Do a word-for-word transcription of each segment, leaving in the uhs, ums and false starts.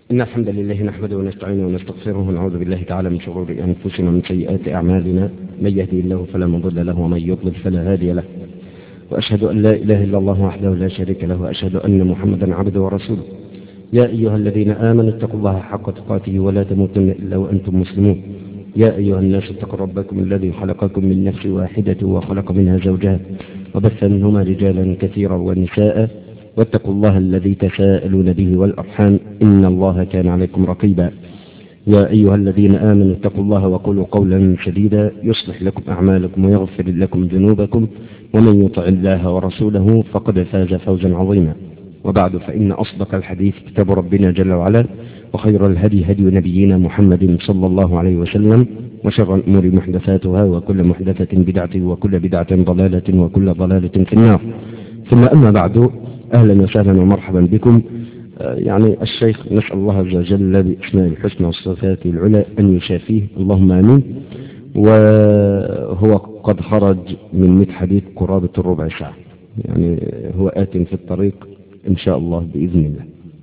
إن الحمد لله نحمده ونستعينه ونستغفره ونعوذ بالله تعالى من شرور أنفسنا ومن سيئات أعمالنا، من يهدي الله فلا مضل له ومن يضلل فلا هادي له، وأشهد أن لا إله إلا الله وحده لا شريك له، وأشهد أن محمدا عبده ورسوله. يا أيها الذين آمنوا اتقوا الله حق تقاته ولا تموتن إلا وأنتم مسلمون. يا أيها الناس اتقوا ربكم الذي خلقكم من نفس واحدة وخلق منها زوجها وبث منهما رجالا كثيرا ونساء، واتقوا الله الذي تساءلون به والأرحام إن الله كان عليكم رقيبا. يا أيها الذين آمنوا اتقوا الله وقولوا قولا سديدا يصلح لكم أعمالكم ويغفر لكم ذنوبكم، ومن يطع الله ورسوله فقد فاز فوزا عظيما. وبعد، فإن أصدق الحديث كتاب ربنا جل وعلا، وخير الهدي هدي نبينا محمد صلى الله عليه وسلم، وشر الأمور محدثاتها، وكل محدثة بدعة، وكل بدعة ضلالة، وكل ضلالة في النار. ثم أما بعد، أهلا وسهلا ومرحبا بكم. يعني الشيخ نسأل الله عز وجل بأسماء الحسنى والصفات العلى أن يشافيه، اللهم آمين. وهو قد خرج من مئة حديث قرابة الربع ساعة، يعني هو آت في الطريق إن شاء الله بإذن الله.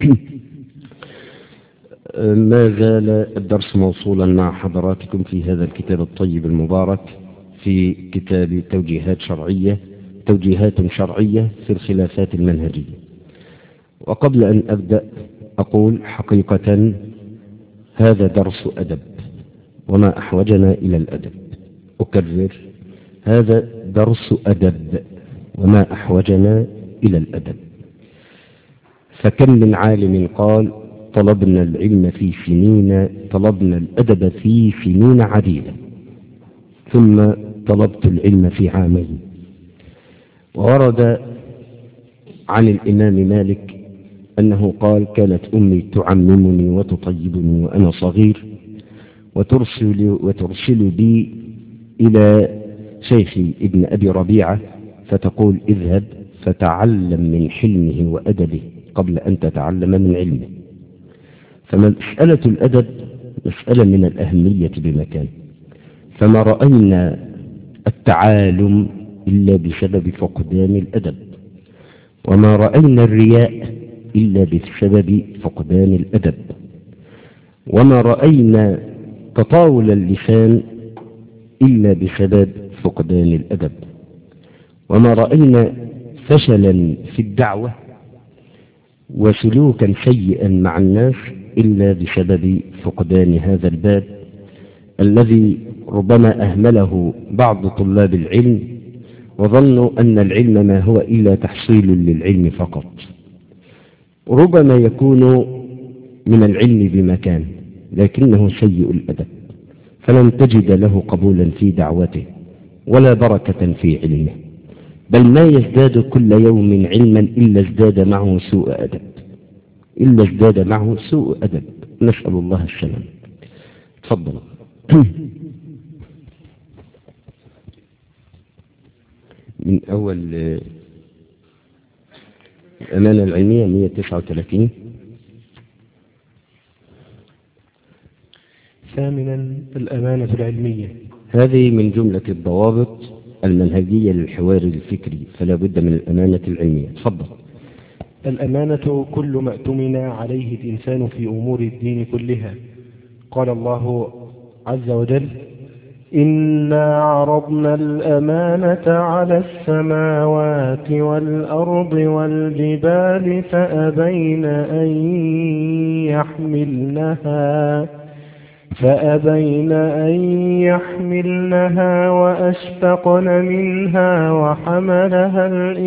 ما زال الدرس موصولا مع حضراتكم في هذا الكتاب الطيب المبارك، في كتاب توجيهات شرعية توجيهات شرعية في الخلافات المنهجية. وقبل أن أبدأ أقول حقيقة هذا درس أدب، وما أحوجنا إلى الأدب. أكرر، هذا درس أدب وما أحوجنا إلى الأدب. فكم من عالم قال طلبنا العلم في سنين، طلبنا الأدب في سنين عديدة، ثم طلبت العلم في عامين. وورد عن الإمام مالك أنه قال كانت أمي تعممني وتطيبني وأنا صغير، وترسل, وترسل بي إلى شيخي ابن أبي ربيعة فتقول اذهب فتعلم من حلمه وأدبه قبل أن تتعلم من علمه. فمسألة الأدب مسألة من الأهمية بمكان، فما رأينا التعالم إلا بسبب فقدان الأدب، وما رأينا الرياء إلا بسبب فقدان الأدب، وما رأينا تطاول اللسان إلا بسبب فقدان الأدب، وما رأينا فشلا في الدعوة وسلوكا سيئا مع الناس إلا بسبب فقدان هذا الباب الذي ربما أهمله بعض طلاب العلم، وظنوا أن العلم ما هو إلا تحصيل للعلم فقط. ربما يكون من العلم بمكان لكنه سيء الأدب، فلن تجد له قبولا في دعوته ولا بركة في علمه، بل ما يزداد كل يوم علما إلا ازداد معه سوء أدب إلا ازداد معه سوء أدب نسأل الله السلام. تفضل. من أول الأمانة العلمية مئة وتسعة وثلاثين. ثامنا الأمانة العلمية، هذه من جملة الضوابط المنهجية للحوار الفكري، فلا بد من الأمانة العلمية. تفضل. الأمانة كل ما اؤتمن عليه الإنسان في أمور الدين كلها. قال الله عز وجل إنا عرضنا الأمانة على السماوات والأرض والجبال فأبين أن يحملنها فأبين أن يحملنها وأشفقن منها وحملها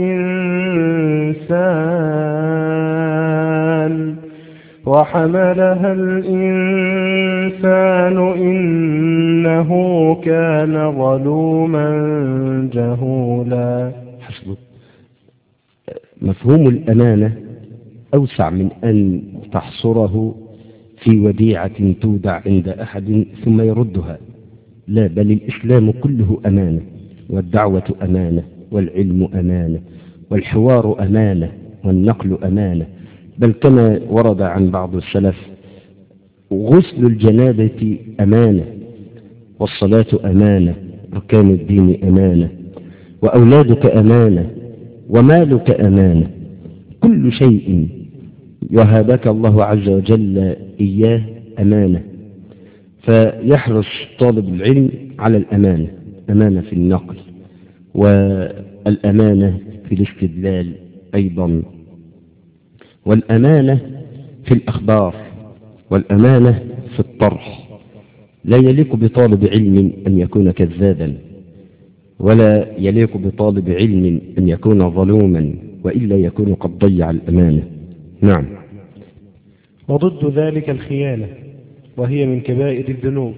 الإنسان وحملها الإنسان إنه كان ظلوما جهولا. حسبك. مفهوم الأمانة أوسع من أن تحصره في وديعة تودع عند أحد ثم يردها، لا، بل الإسلام كله أمانة، والدعوة أمانة، والعلم أمانة، والحوار أمانة، والنقل أمانة، بل كما ورد عن بعض السلف غسل الجنابة أمانة، والصلاة أمانة، أركان الدين أمانة، وأولادك أمانة، ومالك أمانة. كل شيء وهبك الله عز وجل إياه أمانة، فيحرص طالب العلم على الأمانة، أمانة في النقل والأمانة في الاستدلال أيضا، والأمانة في الأخبار، والأمانة في الطرح. لا يليق بطالب علم أن يكون كذابا، ولا يليق بطالب علم أن يكون ظلوما، وإلا يكون قد ضيع الأمانة. نعم. وضد ذلك الخيانة، وهي من كبائر الذنوب.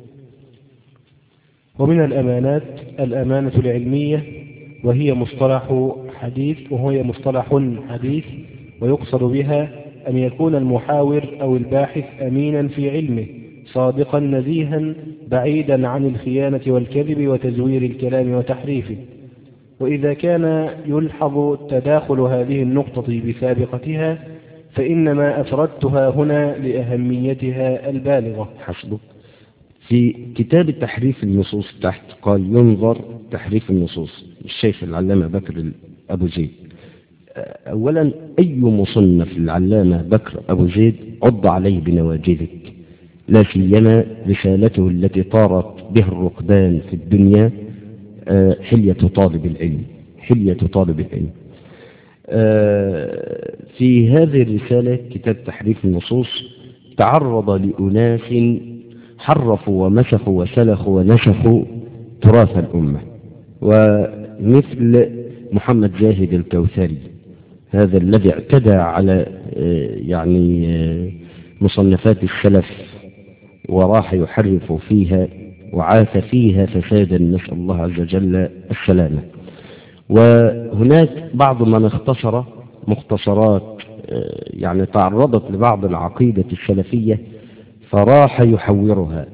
ومن الأمانات الأمانة العلمية، وهي مصطلح حديث وهي مصطلح حديث ويقصد بها أن يكون المحاور أو الباحث أمينا في علمه، صادقا نزيها، بعيدا عن الخيانة والكذب وتزوير الكلام وتحريفه. وإذا كان يلحظ تداخل هذه النقطة بسابقتها فإنما أفردتها هنا لأهميتها البالغة. حسبك. في كتاب تحريف النصوص تحت قال ينظر تحريف النصوص الشيخ العلامة بكر أبو زيد. أولا، أي مصنف العلامة بكر أبو زيد عض عليه بنواجذك، لا سيما رسالته التي طارت بها الركبان في الدنيا، حلية طالب العلم، حلية طالب العلم. في هذه الرسالة كتاب تحريف النصوص تعرض لأناس حرفوا ومسخوا وسلخوا ونسخوا تراث الأمة، ومثل محمد زاهد الكوثري، هذا الذي اعتدى على يعني مصنفات السلف وراح يحرف فيها وعاث فيها فسادا، نسأل الله عز وجل السلامة. وهناك بعض من اختصر مختصرات يعني تعرضت لبعض العقيدة السلفية فراح يحورها،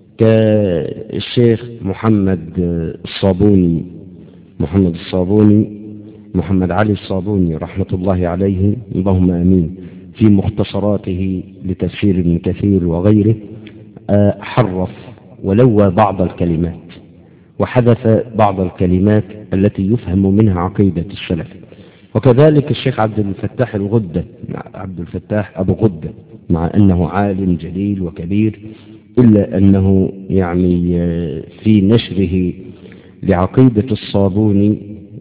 كالشيخ محمد الصابوني محمد الصابوني محمد علي الصابوني رحمة الله عليه، اللهم آمين، في مختصراته لتفسير ابن كثير وغيره حرف ولوى بعض الكلمات وحذف بعض الكلمات التي يفهم منها عقيدة السلف. وكذلك الشيخ عبد الفتاح الغدة عبد الفتاح أبو غدة، مع أنه عالم جليل وكبير، إلا أنه يعني في نشره لعقيدة الصابوني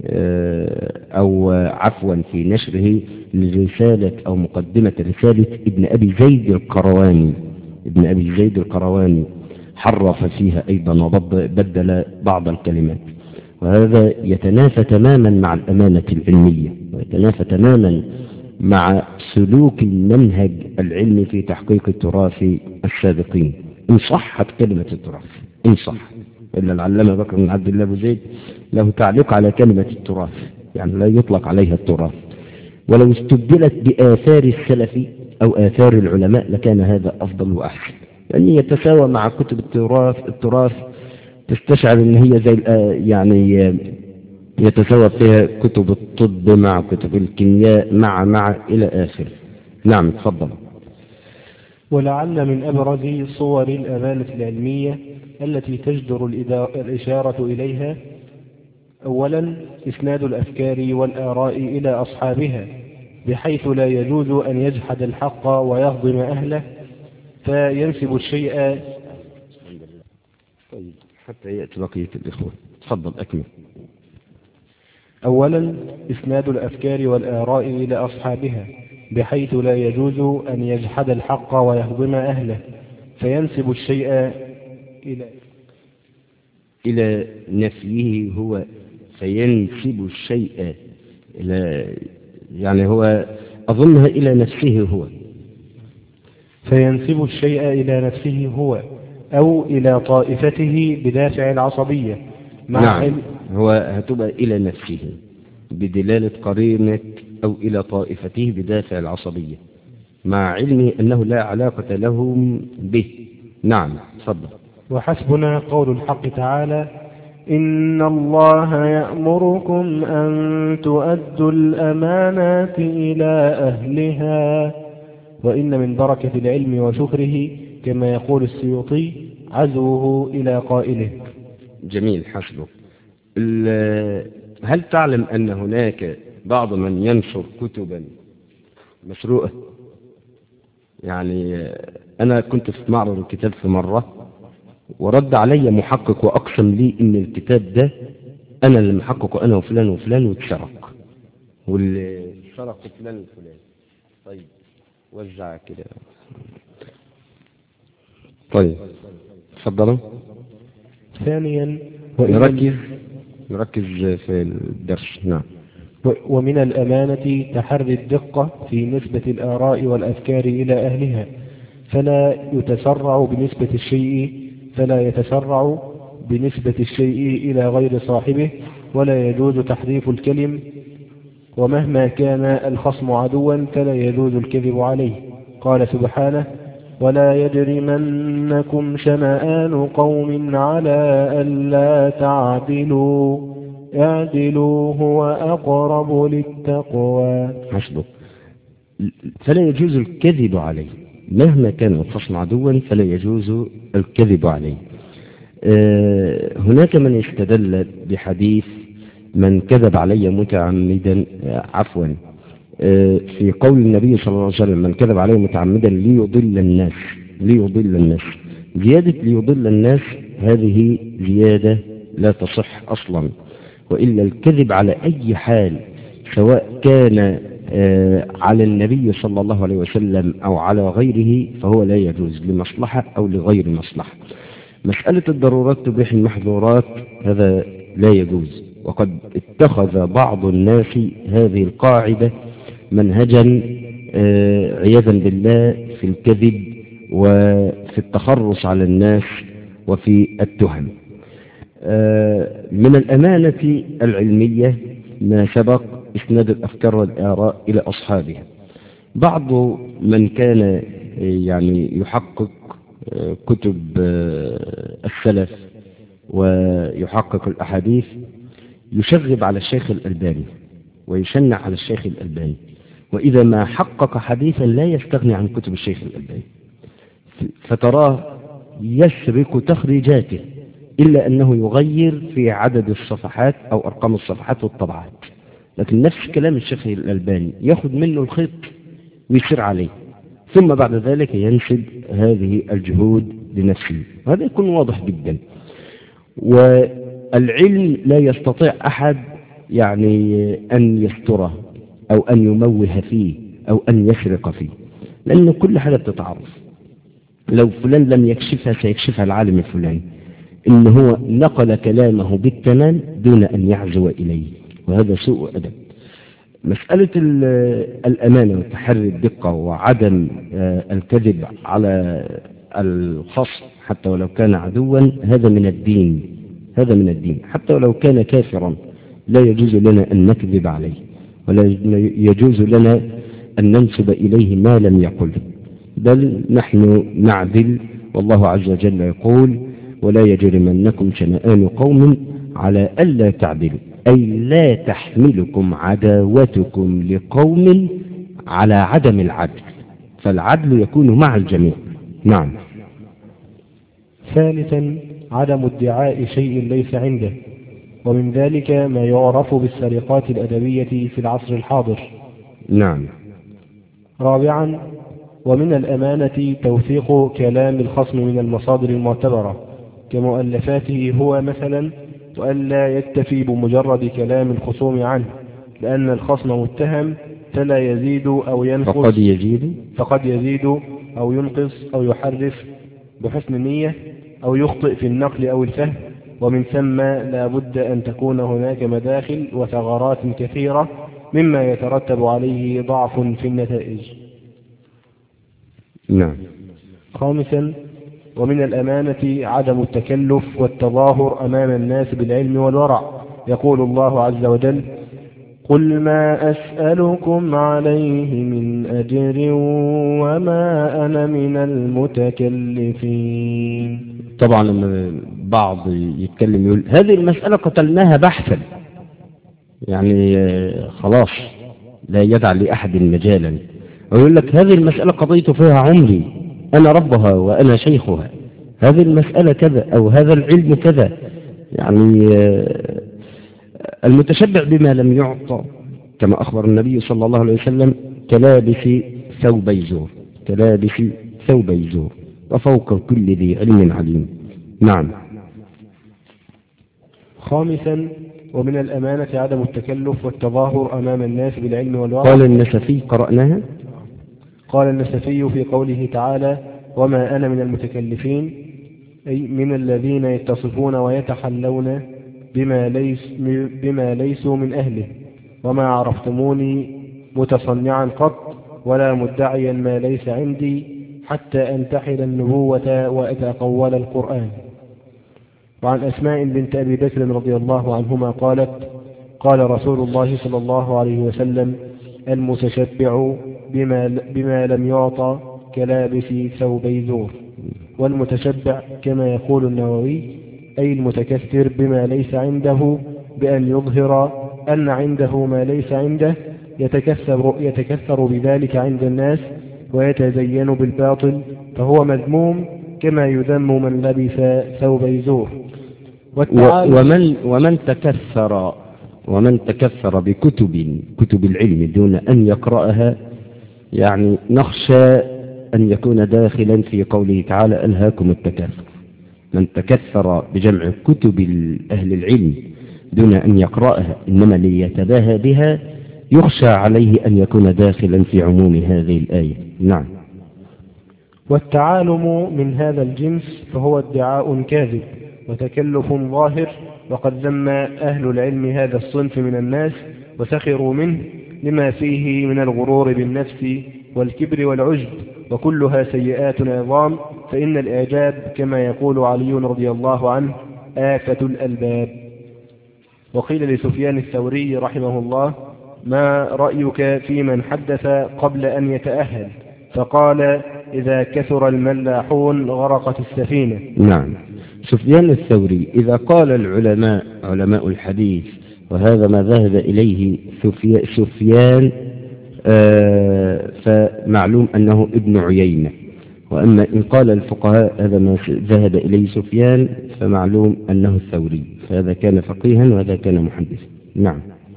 أو عفوا في نشره لرسالة أو مقدمة رسالة ابن أبي زيد القرواني ابن أبي زيد القرواني حرف فيها أيضا وبدل بعض الكلمات، وهذا يتنافى تماما مع الأمانة العلمية، ويتنافى تماما مع سلوك المنهج العلمي في تحقيق التراث السابقين، إن صحت كلمة التراث، إن صح. إلا العلامة بكر بن عبد الله أبو زيد له تعليق على كلمة التراث، يعني لا يطلق عليها التراث، ولو استبدلت بآثار السلف أو آثار العلماء لكان هذا أفضل وأحسن، لأن يتساوى مع كتب التراث التراث تستشعر أن هي زي يعني يتساوى فيها كتب الطب مع كتب الكيمياء مع مع إلى آخر. نعم، تفضل. ولعل من أبرز صور الأمانة العلمية التي تجدر الإشارة إليها أولا إسناد الأفكار والآراء إلى أصحابها، بحيث لا يجوز أن يجحد الحق ويهضم أهله فينسب الشيء. طيب حتى يأتي بقية الإخوة، تفضل أكمل. أولا إسناد الأفكار والآراء إلى أصحابها، بحيث لا يجوز أن يجحد الحق ويهضم أهله فينسب الشيء إلى إلى نفيه هو، فينسب الشيء إلى يعني هو أظنها إلى نفسه هو، فينسب الشيء إلى نفسه هو أو إلى طائفته بدافع العصبية. مع نعم، هو هتبقى إلى نفسه بدلالة قرينة أو إلى طائفته بدافع العصبية، مع علمه أنه لا علاقة لهم به. نعم، تفضل. وحسبنا قول الحق تعالى: إن الله يأمركم أن تؤدوا الأمانات إلى أهلها. وإن من بركة العلم وشكره كما يقول السيوطي عزوه إلى قائله. جميل، حسبه. هل تعلم أن هناك بعض من ينشر كتبا مسروقة يعني أنا كنت في معرض الكتاب في مرة، ورد علي محقق وأقسم لي إن الكتاب ده أنا اللي محققه، أنا وفلان وفلان، واتسرق، واللي سرق فلان وفلان. طيب وزع كده. طيب اتفضلوا. ثانيا نركز نركز في الدرس. نعم. ومن الأمانة تحري الدقة في نسبة الآراء والأفكار إلى أهلها، فلا يتسرع بنسبة الشيء فلا يتسرع بنسبة الشيء إلى غير صاحبه، ولا يجوز تحريف الكلم، ومهما كان الخصم عدوا فلا يجوز الكذب عليه. قال سبحانه: ولا يجرمنكم شنآن قوم على ألا تعدلوا اعدلوا هو أقرب للتقوى. حسبه. فلا يجوز الكذب عليه، مهما كان الخصم عدوا فلا يجوز الكذب عليه. أه هناك من استدل بحديث من كذب علي متعمدا، عفوا أه في قول النبي صلى الله عليه وسلم: من كذب علي متعمدا ليضل الناس ليضل الناس زيادة ليضل الناس هذه زيادة لا تصح أصلا، وإلا الكذب على أي حال سواء كان آه على النبي صلى الله عليه وسلم أو على غيره فهو لا يجوز لمصلحة أو لغير مصلحة. مسألة الضرورات تبيح المحظورات هذا لا يجوز، وقد اتخذ بعض الناس هذه القاعدة منهجا آه عياذا بالله في الكذب وفي التخرص على الناس وفي التهم. من الأمانة العلمية ما سبق إسناد الأفكار والآراء إلى أصحابها. بعض من كان يعني يحقق كتب السلف ويحقق الأحاديث يشغب على الشيخ الألباني ويشنع على الشيخ الألباني، وإذا ما حقق حديثا لا يستغني عن كتب الشيخ الألباني، فتراه يسرق تخريجاته إلا أنه يغير في عدد الصفحات أو أرقام الصفحات والطبعات، لكن نفس كلام الشيخ الألباني يأخذ منه الخيط ويسير عليه، ثم بعد ذلك ينسب هذه الجهود لنفسه. هذا يكون واضح جدا. والعلم لا يستطيع أحد يعني أن يستره أو أن يموه فيه أو أن يسرق فيه، لأن كل حاجة بتتعرف. لو فلان لم يكشفها سيكشفها العالم الفلاني، إن هو نقل كلامه بالتمام دون أن يعزو إليه، وهذا سوء أدب. مسألة الأمانة وتحري الدقة وعدم الكذب على الخصم حتى ولو كان عدوا هذا من الدين، هذا من الدين حتى ولو كان كافرا لا يجوز لنا أن نكذب عليه، ولا يجوز لنا أن ننسب إليه ما لم يقل، بل نحن نعدل. والله عز وجل يقول: ولا يجرمنكم شنآن قوم على ألا تعدلوا، أي لا تحملكم عداوتكم لقوم على عدم العدل، فالعدل يكون مع الجميع. نعم. ثالثا عدم ادعاء شيء ليس عنده، ومن ذلك ما يعرف بالسرقات الأدبية في العصر الحاضر. نعم. رابعا ومن الأمانة توثيق كلام الخصم من المصادر المعتبرة كمؤلفاته هو مثلا، وألا يكتفي بمجرد كلام الخصوم عنه، لأن الخصم متهم فلا يزيد أو ينقص فقد يزيد فقد يزيد أو ينقص أو يحرف بحسن النية أو يخطئ في النقل أو الفهم، ومن ثم لا بد أن تكون هناك مداخل وثغرات كثيرة مما يترتب عليه ضعف في النتائج. نعم. خامسا ومن الأمانة عدم التكلف والتظاهر أمام الناس بالعلم والورع. يقول الله عز وجل: قل ما أسألكم عليه من أجر وما أنا من المتكلفين. طبعا لما بعض يتكلم يقول هذه المسألة قتلناها بحثا، يعني خلاص لا يدع لأحد مجالا، ويقول لك هذه المسألة قضيت فيها عمري، أنا ربها وأنا شيخها، هذه المسألة كذا أو هذا العلم كذا. يعني المتشبع بما لم يعطى كما أخبر النبي صلى الله عليه وسلم كلابس ثوبي زور. كلابس ثوب الزور وفوق كل ذي علم عليم. نعم. خامسا ومن الأمانة عدم التكلف والتظاهر أمام الناس بالعلم والورع. قال النسفي قرأناها. قال النسفي في قوله تعالى وما أنا من المتكلفين أي من الذين يتصفون ويتحلون بما, ليس بما ليسوا من أهله وما عرفتموني متصنعا قط ولا مدعيا ما ليس عندي حتى أنتحل النبوة وأتقول القرآن. وعن أسماء بنت أبي بكر رضي الله عنهما قالت قال رسول الله صلى الله عليه وسلم المتشبع بما, بما لم يعطى كلابس ثوبي زور. والمتشبع كما يقول النووي أي المتكثر بما ليس عنده بأن يظهر أن عنده ما ليس عنده يتكثر, يتكثر بذلك عند الناس ويتزين بالباطل فهو مذموم كما يذم من لبس ثوبي زور. ومن, ومن تكثر ومن تكثر بكتب كتب العلم دون أن يقرأها يعني نخشى أن يكون داخلا في قوله تعالى ألهاكم التكاثر. من تكثر بجمع كتب أهل العلم دون أن يقرأها إنما ليتباهى بها يخشى عليه أن يكون داخلا في عموم هذه الآية. نعم. والتعالم من هذا الجنس فهو ادعاء كاذب وتكلف ظاهر وقد ذم أهل العلم هذا الصنف من الناس وسخروا منه لما فيه من الغرور بالنفس والكبر والعجب وكلها سيئات عظام فإن الإعجاب كما يقول علي رضي الله عنه آفة الألباب. وقيل لسفيان الثوري رحمه الله ما رأيك في من حدث قبل أن يتأهل فقال إذا كثر الملاحون غرقت السفينة. نعم. سفيان الثوري إذا قال العلماء علماء الحديث وهذا ما ذهب إليه سفيان آه فمعلوم أنه ابن عيينة وأما إن قال الفقهاء هذا ما ذهب إليه سفيان فمعلوم أنه الثوري فهذا كان فقيها وهذا كان محدثا. نعم.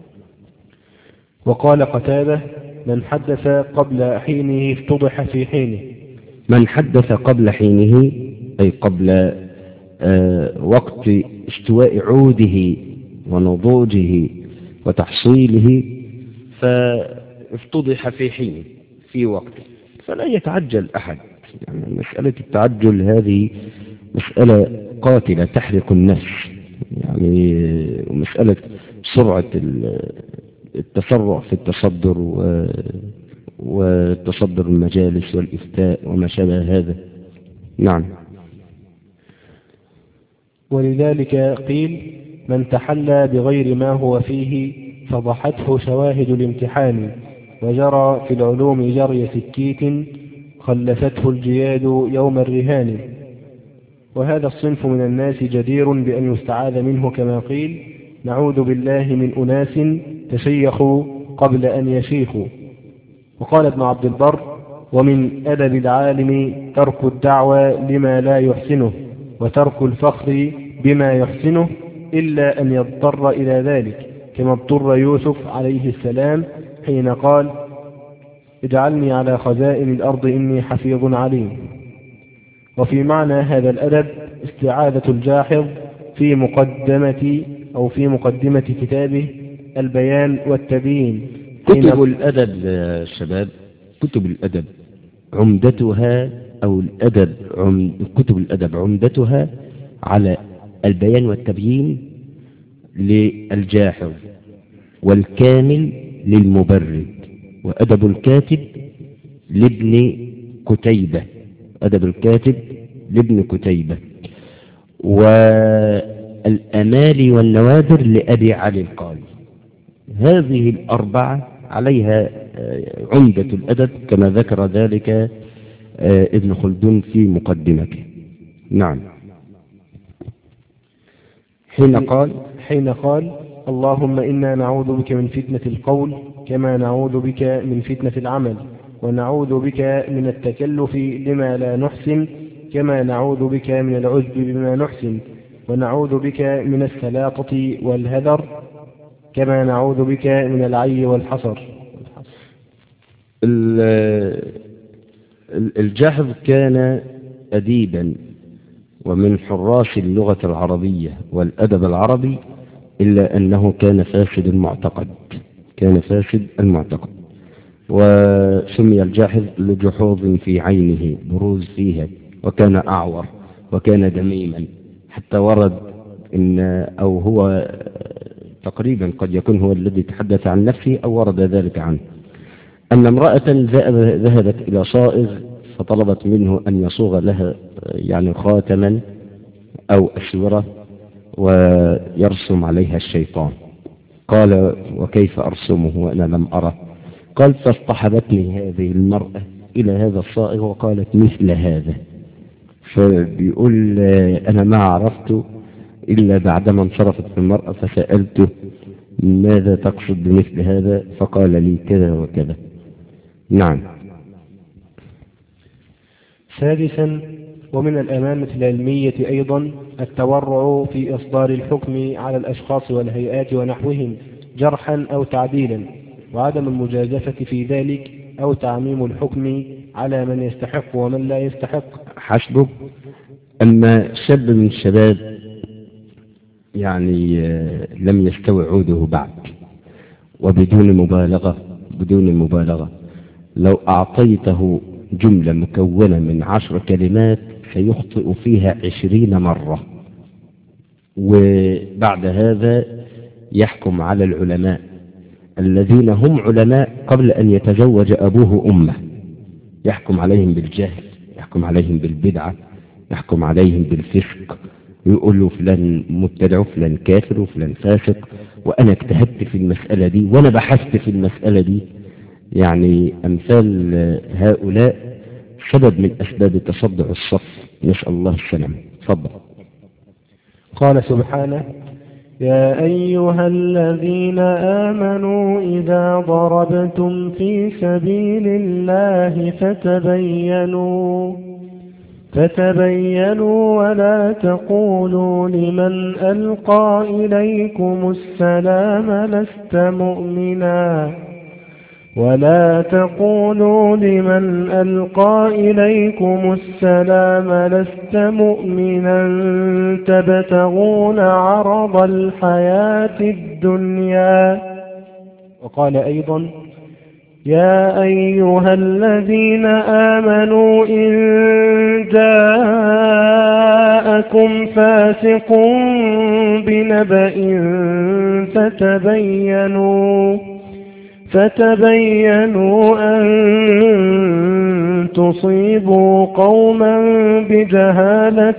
وقال قتادة من حدث قبل حينه افتضح في حينه. من حدث قبل حينه أي قبل آه وقت استواء عوده ونضوجه وتحصيله فافتضح في حينه في وقته فلا يتعجل أحد. يعني مسألة التعجل هذه مسألة قاتلة تحرق النفس يعني ومسألة سرعة التسرع في التصدر وتصدر المجالس والإفتاء وما شابه هذا. نعم. ولذلك قيل من تحلى بغير ما هو فيه فضحته شواهد الامتحان وجرى في العلوم جري سكيت خلفته الجياد يوم الرهان. وهذا الصنف من الناس جدير بأن يستعاذ منه كما قيل نعوذ بالله من أناس تشيخوا قبل أن يشيخوا. وقال ابن عبد البر ومن أدب العالم ترك الدعوى لما لا يحسنه وترك الفخر بما يحسنه إلا أن يضطر إلى ذلك كما اضطر يوسف عليه السلام حين قال اجعلني على خزائن الأرض إني حفيظ عليم. وفي معنى هذا الأدب استعاذة الجاحظ في مقدمة أو في مقدمة كتابه البيان والتبيين. كتب الأدب يا شباب كتب الأدب عمدتها أو الأدب عم كتب الأدب عمدتها على البيان والتبيين للجاحظ والكامل للمبرد وأدب الكاتب لابن كتيبة أدب الكاتب لابن كتيبة والأمال والنوادر لأبي علي القاري. هذه الأربعة عليها عمدة الأدب كما ذكر ذلك ابن خلدون في مقدمته. نعم. حين قال حين قال اللهم إنا نعوذ بك من فتنة القول كما نعوذ بك من فتنة العمل ونعوذ بك من التكلف لما لا نحسن كما نعوذ بك من العجب بما نحسن ونعوذ بك من السلاطة والهذر كما نعوذ بك من العي والحصر. الجحظ كان أديبا ومن حراس اللغة العربية والأدب العربي، إلا أنه كان فاسد المعتقد، كان فاسد المعتقد وسمي الجاحظ لجحوظ في عينه، بروز فيها، وكان أعور وكان دميما، حتى ورد إن أو هو تقريبا قد يكون هو الذي تحدث عن نفسه أو ورد ذلك عنه، أن امرأة ذهبت إلى صائغ فطلبت منه أن يصوغ لها يعني خاتما أو أسورة ويرسم عليها الشيطان. قال: وكيف أرسمه وأنا لم أره؟ قال: فاصطحبتني هذه المرأة إلى هذا الصائغ وقالت مثل هذا. فبيقول: أنا ما عرفت إلا بعدما انصرفت المرأة فسألته: ماذا تقصد بمثل هذا؟ فقال لي كذا وكذا. نعم. سادسا: ومن الأمانة العلمية أيضا التورع في إصدار الحكم على الأشخاص والهيئات ونحوهم جرحا أو تعديلا، وعدم المجازفة في ذلك أو تعميم الحكم على من يستحق ومن لا يستحق. حسبه. أما شاب من الشباب يعني لم يستوي عوده بعد، وبدون مبالغة بدون مبالغة لو أعطيته جملة مكونة من عشر كلمات سيخطئ فيها عشرين مرة، وبعد هذا يحكم على العلماء الذين هم علماء قبل أن يتزوج أبوه أمه، يحكم عليهم بالجهل، يحكم عليهم بالبدعة، يحكم عليهم بالفسق، يقول له فلان مبتدع وفلان كافر وفلان فاسق، وأنا اجتهدت في المسألة دي وأنا بحثت في المسألة دي. يعني أمثال هؤلاء سبب من أسباب تصدع الصف، نسأل الله السلامة. تفضل. قال سبحانه: يا أيها الذين آمنوا إذا ضربتم في سبيل الله فتبينوا فتبينوا ولا تقولوا لمن ألقى إليكم السلام لست مؤمنا ولا تقولوا لمن ألقى إليكم السلام لست مؤمنا تبتغون عرض الحياة الدنيا. وقال أيضا: يا أيها الذين آمنوا إن جاءكم فاسق بنبأ فتبينوا فتبينوا أن تصيبوا قوما بجهالة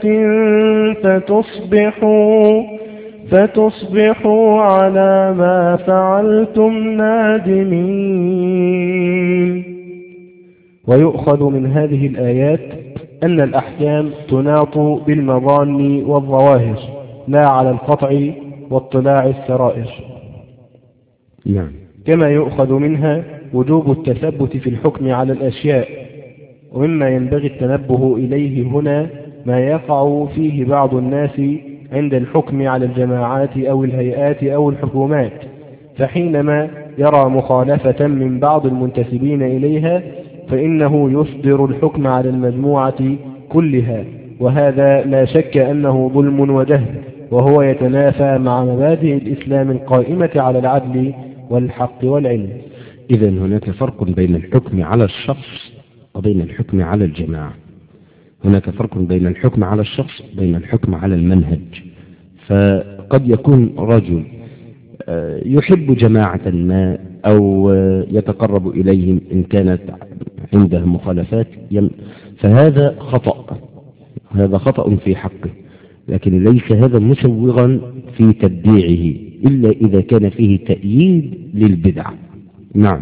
فتصبحوا فتصبحوا على ما فعلتم نادمين. ويؤخذ من هذه الآيات أن الأحكام تناط بالمظان والظواهر لا على القطع واطلاع السرائر. نعم. كما يؤخذ منها وجوب التثبت في الحكم على الأشياء، ومما ينبغي التنبه إليه هنا ما يقع فيه بعض الناس عند الحكم على الجماعات أو الهيئات أو الحكومات، فحينما يرى مخالفة من بعض المنتسبين إليها فإنه يصدر الحكم على المجموعة كلها، وهذا لا شك أنه ظلم وجهل، وهو يتنافى مع مبادئ الإسلام القائمة على العدل والحق والعلم. إذن هناك فرق بين الحكم على الشخص وبين الحكم على الجماعة. هناك فرق بين الحكم على الشخص وبين الحكم على المنهج. فقد يكون رجل يحب جماعة ما أو يتقرب إليهم إن كانت عنده مخالفات، فهذا خطأ، هذا خطأ في حقه، لكن ليس هذا مسوغا في تبديعه إلا إذا كان فيه تأييد للبدع. نعم.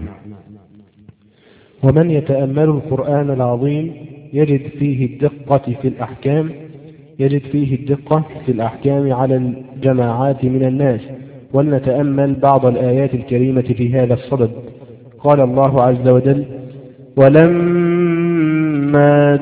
ومن يتأمل القرآن العظيم يجد فيه الدقة في الأحكام يجد فيه الدقة في الأحكام على الجماعات من الناس. ولنتأمل بعض الآيات الكريمة في هذا الصدد. قال الله عز وجل: ولما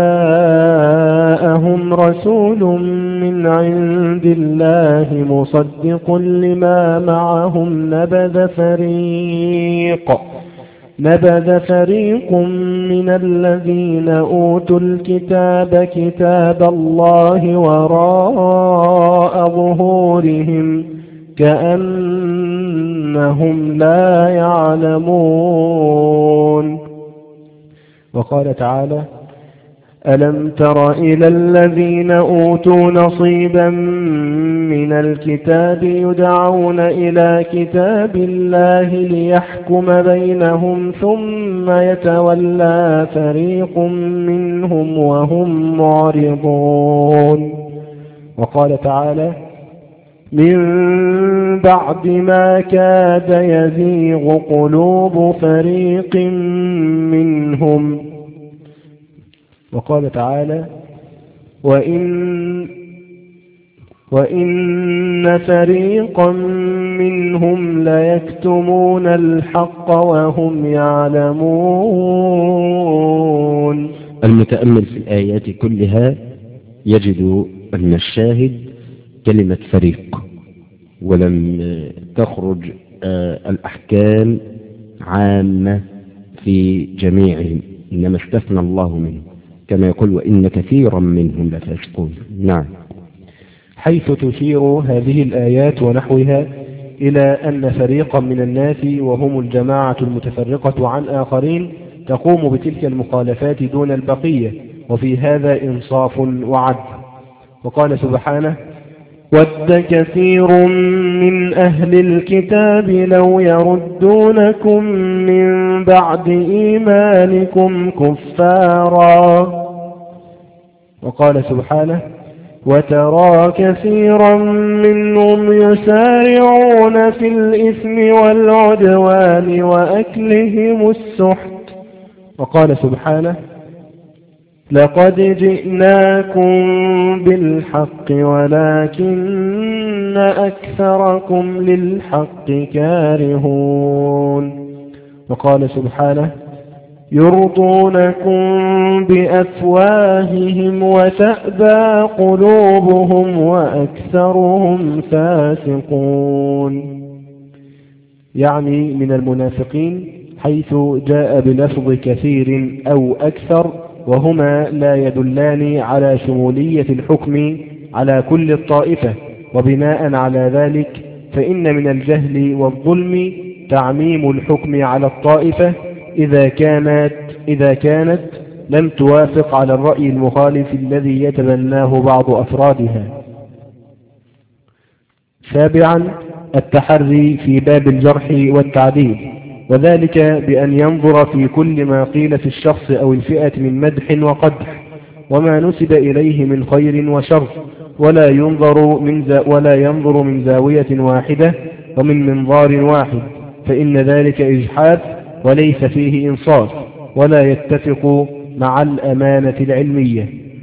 جاءهم رسول من عند الله مصدق لما معهم نبذ فريق نبذ فريق من الذين أوتوا الكتاب كتاب الله وراء ظهورهم كأنهم لا يعلمون. وقال تعالى: ألم تر إلى الذين أوتوا نصيبا من الكتاب يدعون إلى كتاب الله ليحكم بينهم ثم يتولى فريق منهم وهم معرضون. وقال تعالى: من بعد ما كاد يزيغ قلوب فريق منهم. وقال تعالى: وإن, وإن فريقا منهم ليكتمون الحق وهم يعلمون. المتأمل في الآيات كلها يجد أن الشاهد كلمة فريق، ولم تخرج الأحكام عامة في جميعهم، إنما استثنى الله منه كما يقول: وإن كثيرا منهم لفاسقون. نعم. حيث تشير هذه الآيات ونحوها إلى أن فريقا من الناس وهم الجماعة المتفرقة عن آخرين تقوم بتلك المخالفات دون البقية، وفي هذا إنصاف وعدل. وقال سبحانه: ود كثير من أهل الكتاب لو يردونكم من بعد إيمانكم كفارا. وقال سبحانه: وترى كثيرا منهم يسارعون في الإثم والعدوان وأكلهم السحت. وقال سبحانه: لقد جئناكم بالحق ولكن أكثركم للحق كارهون. وقال سبحانه: يرضونكم بأفواههم وتأبى قلوبهم وأكثرهم فاسقون، يعني من المنافقين، حيث جاء بلفظ كثير أو أكثر، وهما لا يدلان على شمولية الحكم على كل الطائفة. وبناء على ذلك فإن من الجهل والظلم تعميم الحكم على الطائفة إذا كانت, إذا كانت لم توافق على الرأي المخالف الذي يتبناه بعض أفرادها. سابعا: التحري في باب الجرح والتعديل، وذلك بأن ينظر في كل ما قيل في الشخص أو الفئة من مدح وقدح وما نسب إليه من خير وشر، ولا ينظر من, ولا ينظر من زاوية واحدة ومن منظار واحد، فإن ذلك إجحاف وليس فيه إنصاف ولا يتفق مع الأمانة العلمية.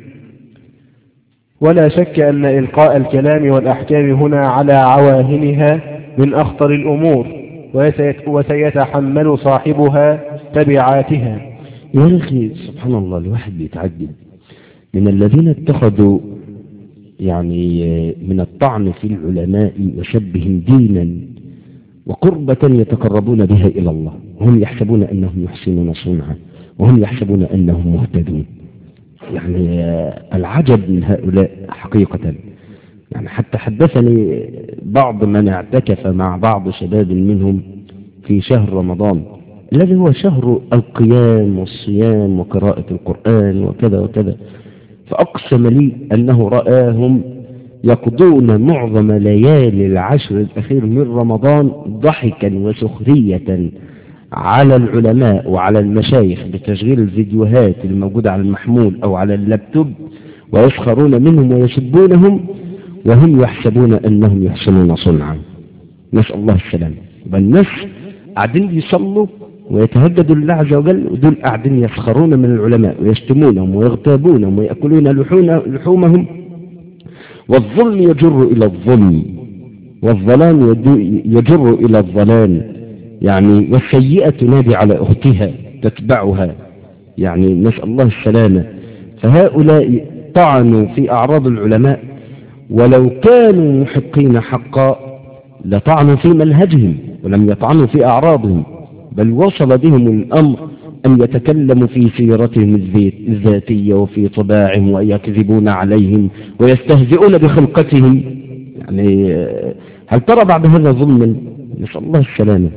ولا شك أن إلقاء الكلام والأحكام هنا على عواهنها من أخطر الأمور، وسيتحمل صاحبها تبعاتها. يا أخي سبحان الله، الواحد بيتعجب من الذين اتخذوا يعني من الطعن في العلماء وشبهم دينا وقربة يتقربون بها إلى الله، وهم يحسبون أنهم يحسنون صنعا وهم يحسبون أنهم مهتدون. يعني العجب من هؤلاء حقيقة. يعني حتى حدثني بعض من اعتكف مع بعض شباب منهم في شهر رمضان الذي هو شهر القيام والصيام وقراءة القرآن وكذا وكذا، فأقسم لي أنه رآهم يقضون معظم ليالي العشر الأخير من رمضان ضحكا وسخرية على العلماء وعلى المشايخ بتشغيل الفيديوهات الموجودة على المحمول أو على اللابتوب، ويسخرون منهم ويسبونهم وهم يحسبون أنهم يحسنون صنعا. نسأل الله السلام. والناس قاعدين يصلوا ويتهددوا لله عز وجل، ودول قاعدين يسخرون من العلماء ويشتمونهم ويغتابونهم ويأكلون لحومهم. والظلم يجر إلى الظلم والظلام يجر إلى الظلام، يعني والسيئة تنادي على أختها تتبعها، يعني نسأل الله السلامة. فهؤلاء طعنوا في أعراض العلماء، ولو كانوا محقين حقا لطعنوا في منهجهم ولم يطعنوا في أعراضهم، بل وصل بهم الأمر أن يتكلموا في سيرتهم الذاتية وفي طباعهم ويكذبون عليهم ويستهزئون بخلقتهم. يعني هل ترى بعد هذا ظلما؟ نسأل الله السلامة.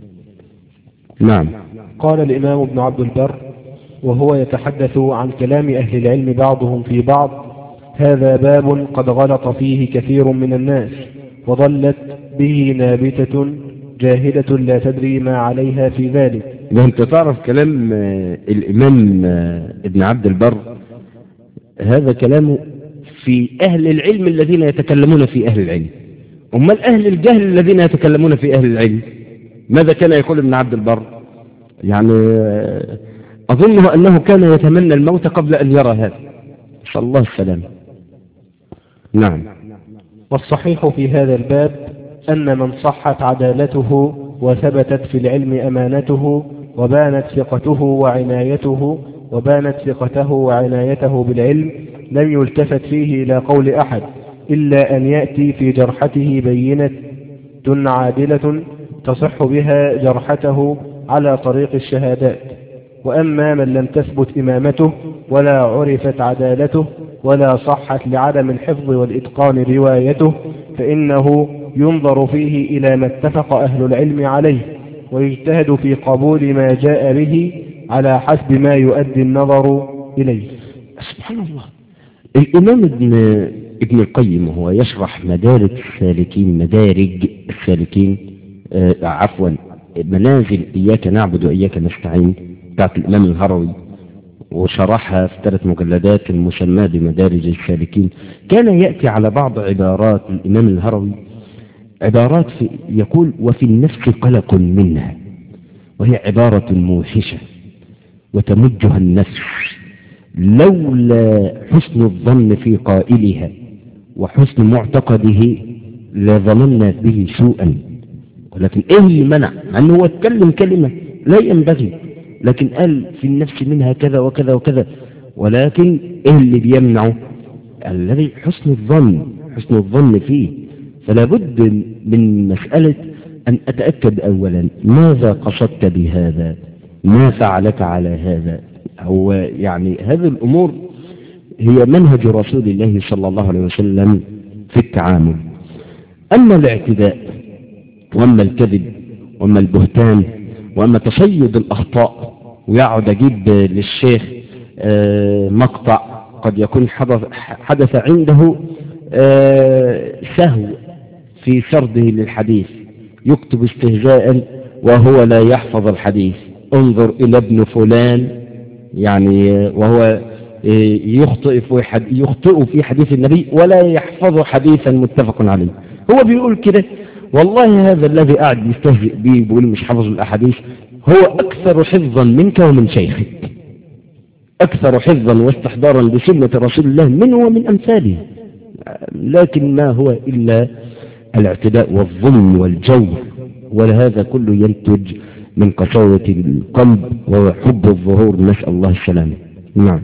نعم. قال الإمام ابن عبد البر وهو يتحدث عن كلام أهل العلم بعضهم في بعض: هذا باب قد غلط فيه كثير من الناس وضلت به نابتة جاهلة لا تدري ما عليها في ذلك. أنت تعرف كلام الإمام ابن عبد البر، هذا كلامه في أهل العلم الذين يتكلمون في أهل العلم. أما أهل الجهل الذين يتكلمون في أهل العلم ماذا كان يقول ابن عبد البر؟ يعني أظنه أنه كان يتمنى الموت قبل أن يرى هذا. صلى الله السلام. نعم. والصحيح في هذا الباب أن من صحت عدالته وثبتت في العلم أمانته وبانت ثقته وعنايته وبانت ثقته وعنايته بالعلم لم يلتفت فيه إلى قول أحد إلا أن يأتي في جرحته بينة عادلة تصح بها جرحته على طريق الشهادات. وأما من لم تثبت إمامته ولا عرفت عدالته ولا صحت لعدم الحفظ والإتقان روايته فإنه ينظر فيه إلى ما اتفق أهل العلم عليه ويجتهد في قبول ما جاء به على حسب ما يؤدي النظر إليه. سبحان الله. الإمام ابن, ابن القيم وهو يشرح مدارج السالكين مدارج السالكين آه عفوا منازل إياك نعبد وإياك نستعين بتاعت الإمام الهروي وشرحها في ثلاث مجلدات المسمى بمدارج السالكين، كان يأتي على بعض عبارات الإمام الهروي عبارات في يقول وفي النفس قلق منها، وهي عبارة موحشة وتمجها النفس لولا حسن الظن في قائلها وحسن معتقده لظننا به سوءا. ولكن ايه اللي منع؟ انه هو اتكلم كلمة لا ينبغي لكن قال في النفس منها كذا وكذا وكذا، ولكن ايه اللي بيمنعه؟ الذي حسن الظن حسن الظن فيه. فلا بد من مسألة أن أتأكد أولا ماذا قصدت بهذا، ما فعلك على هذا. هو يعني هذه الأمور هي منهج رسول الله صلى الله عليه وسلم في التعامل. أما الاعتداء وأما الكذب وأما البهتان وأما تصيد الأخطاء ويقعد أجيب للشيخ مقطع قد يكون حدث عنده سهو في سرده للحديث يكتب استهزاء وهو لا يحفظ الحديث. انظر إلى ابن فلان يعني وهو يخطئ في يخطئ في حديث النبي ولا يحفظ حديثا متفق عليه. هو بيقول كده والله هذا الذي قاعد يستهزئ به بيقول مش حافظ الأحاديث هو أكثر حفظا منك ومن شيخك، أكثر حفظا واستحضارا لسنة رسول الله منه ومن أمثاله، لكن ما هو إلا الاعتداء والظلم والجور، ولهذا كله ينتج من قساوة القلب وحب الظهور، نسأل الله السلامة. نعم.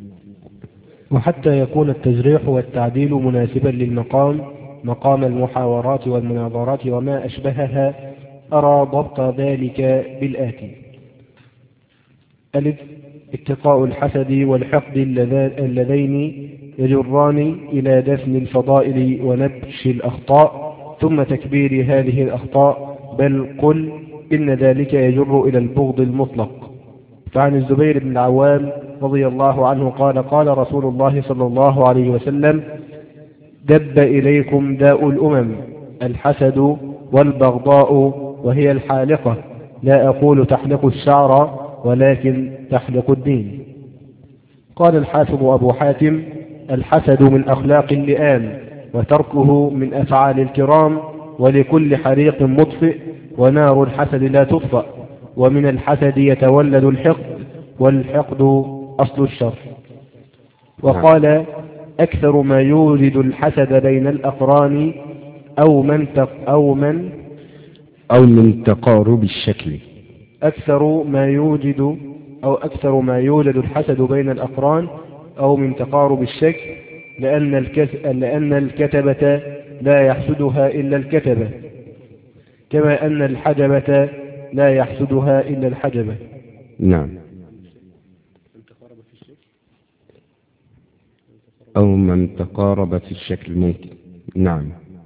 وحتى يكون التجريح والتعديل مناسبا للمقام مقام المحاورات والمناظرات وما أشبهها أرى ضبط ذلك بالآتي: ألف اتقاء الحسد والحقد اللذين يجران إلى دفن الفضائل ونبش الأخطاء ثم تكبير هذه الأخطاء، بل قل إن ذلك يجر إلى البغض المطلق. فعن الزبير بن العوام رضي الله عنه قال قال رسول الله صلى الله عليه وسلم: دب إليكم داء الأمم الحسد والبغضاء وهي الحالقة، لا أقول تحلق الشعر ولكن تحلق الدين. قال الحافظ أبو حاتم: الحسد من أخلاق اللئام وتركه من أفعال الكرام، ولكل حريق مطفئ ونار الحسد لا تطفأ، ومن الحسد يتولد الحقد والحقد أصل الشر. وقال: أكثر ما يوجد الحسد بين الأقران أو من تق أو من أو من تقارب الشكل أكثر ما يوجد أو أكثر ما يولد الحسد بين الأقران أو من تقارب الشكل، لأن لأن الكتبة لا يحسدها إلا الكتبة، كما أن الحجبة لا يحسدها إلا الحجبة. نعم. أو من تقارب في الشكل ممكن. نعم.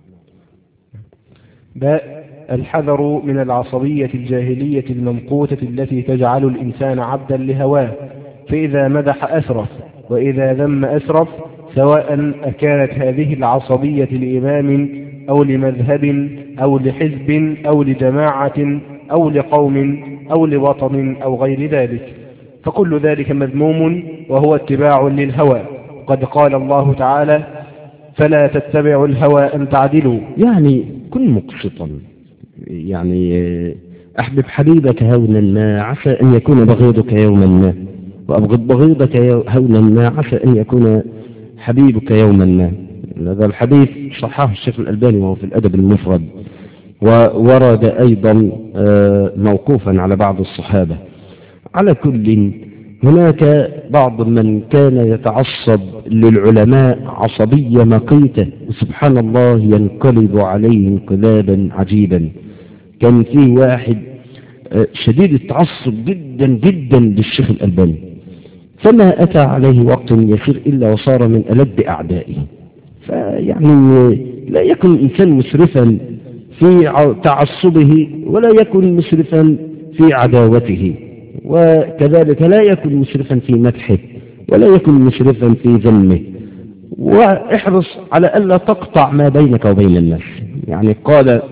باء الحذر من العصبية الجاهلية الممقوتة التي تجعل الإنسان عبدا لهواه، فإذا مدح أسرف وإذا ذم أسرف، سواء أكانت هذه العصبية لإمام أو لمذهب أو لحزب أو لجماعة أو لقوم أو لوطن أو غير ذلك، فكل ذلك مذموم وهو اتباع للهوى. قد قال الله تعالى: فلا تتبعوا الهوى أن تعدلوا. يعني كن مقسطا، يعني أحبب حبيبك هونا ما عسى أن يكون بغيضك يوما ما، وأبغض بغيضك هونا ما عسى أن يكون حبيبك يوما ما. هذا الحديث صححه الشيخ الألباني وهو في الأدب المفرد، وورد أيضا موقوفا على بعض الصحابة. على كل، هناك بعض من كان يتعصب للعلماء عصبية مقيتة، وسبحان الله ينقلب عليه انقلابا عجيبا. كان في واحد شديد التعصب جدا جدا للشيخ الألباني، فما أتى عليه وقت يسير إلا وصار من ألد أعدائه. فيعني لا يكن إنسان مسرفا في تعصبه ولا يكن مسرفا في عداوته، وكذلك لا يكن مسرفا في مدحه ولا يكن مسرفا في ذمه، واحرص على ألا تقطع ما بينك وبين الناس. يعني قال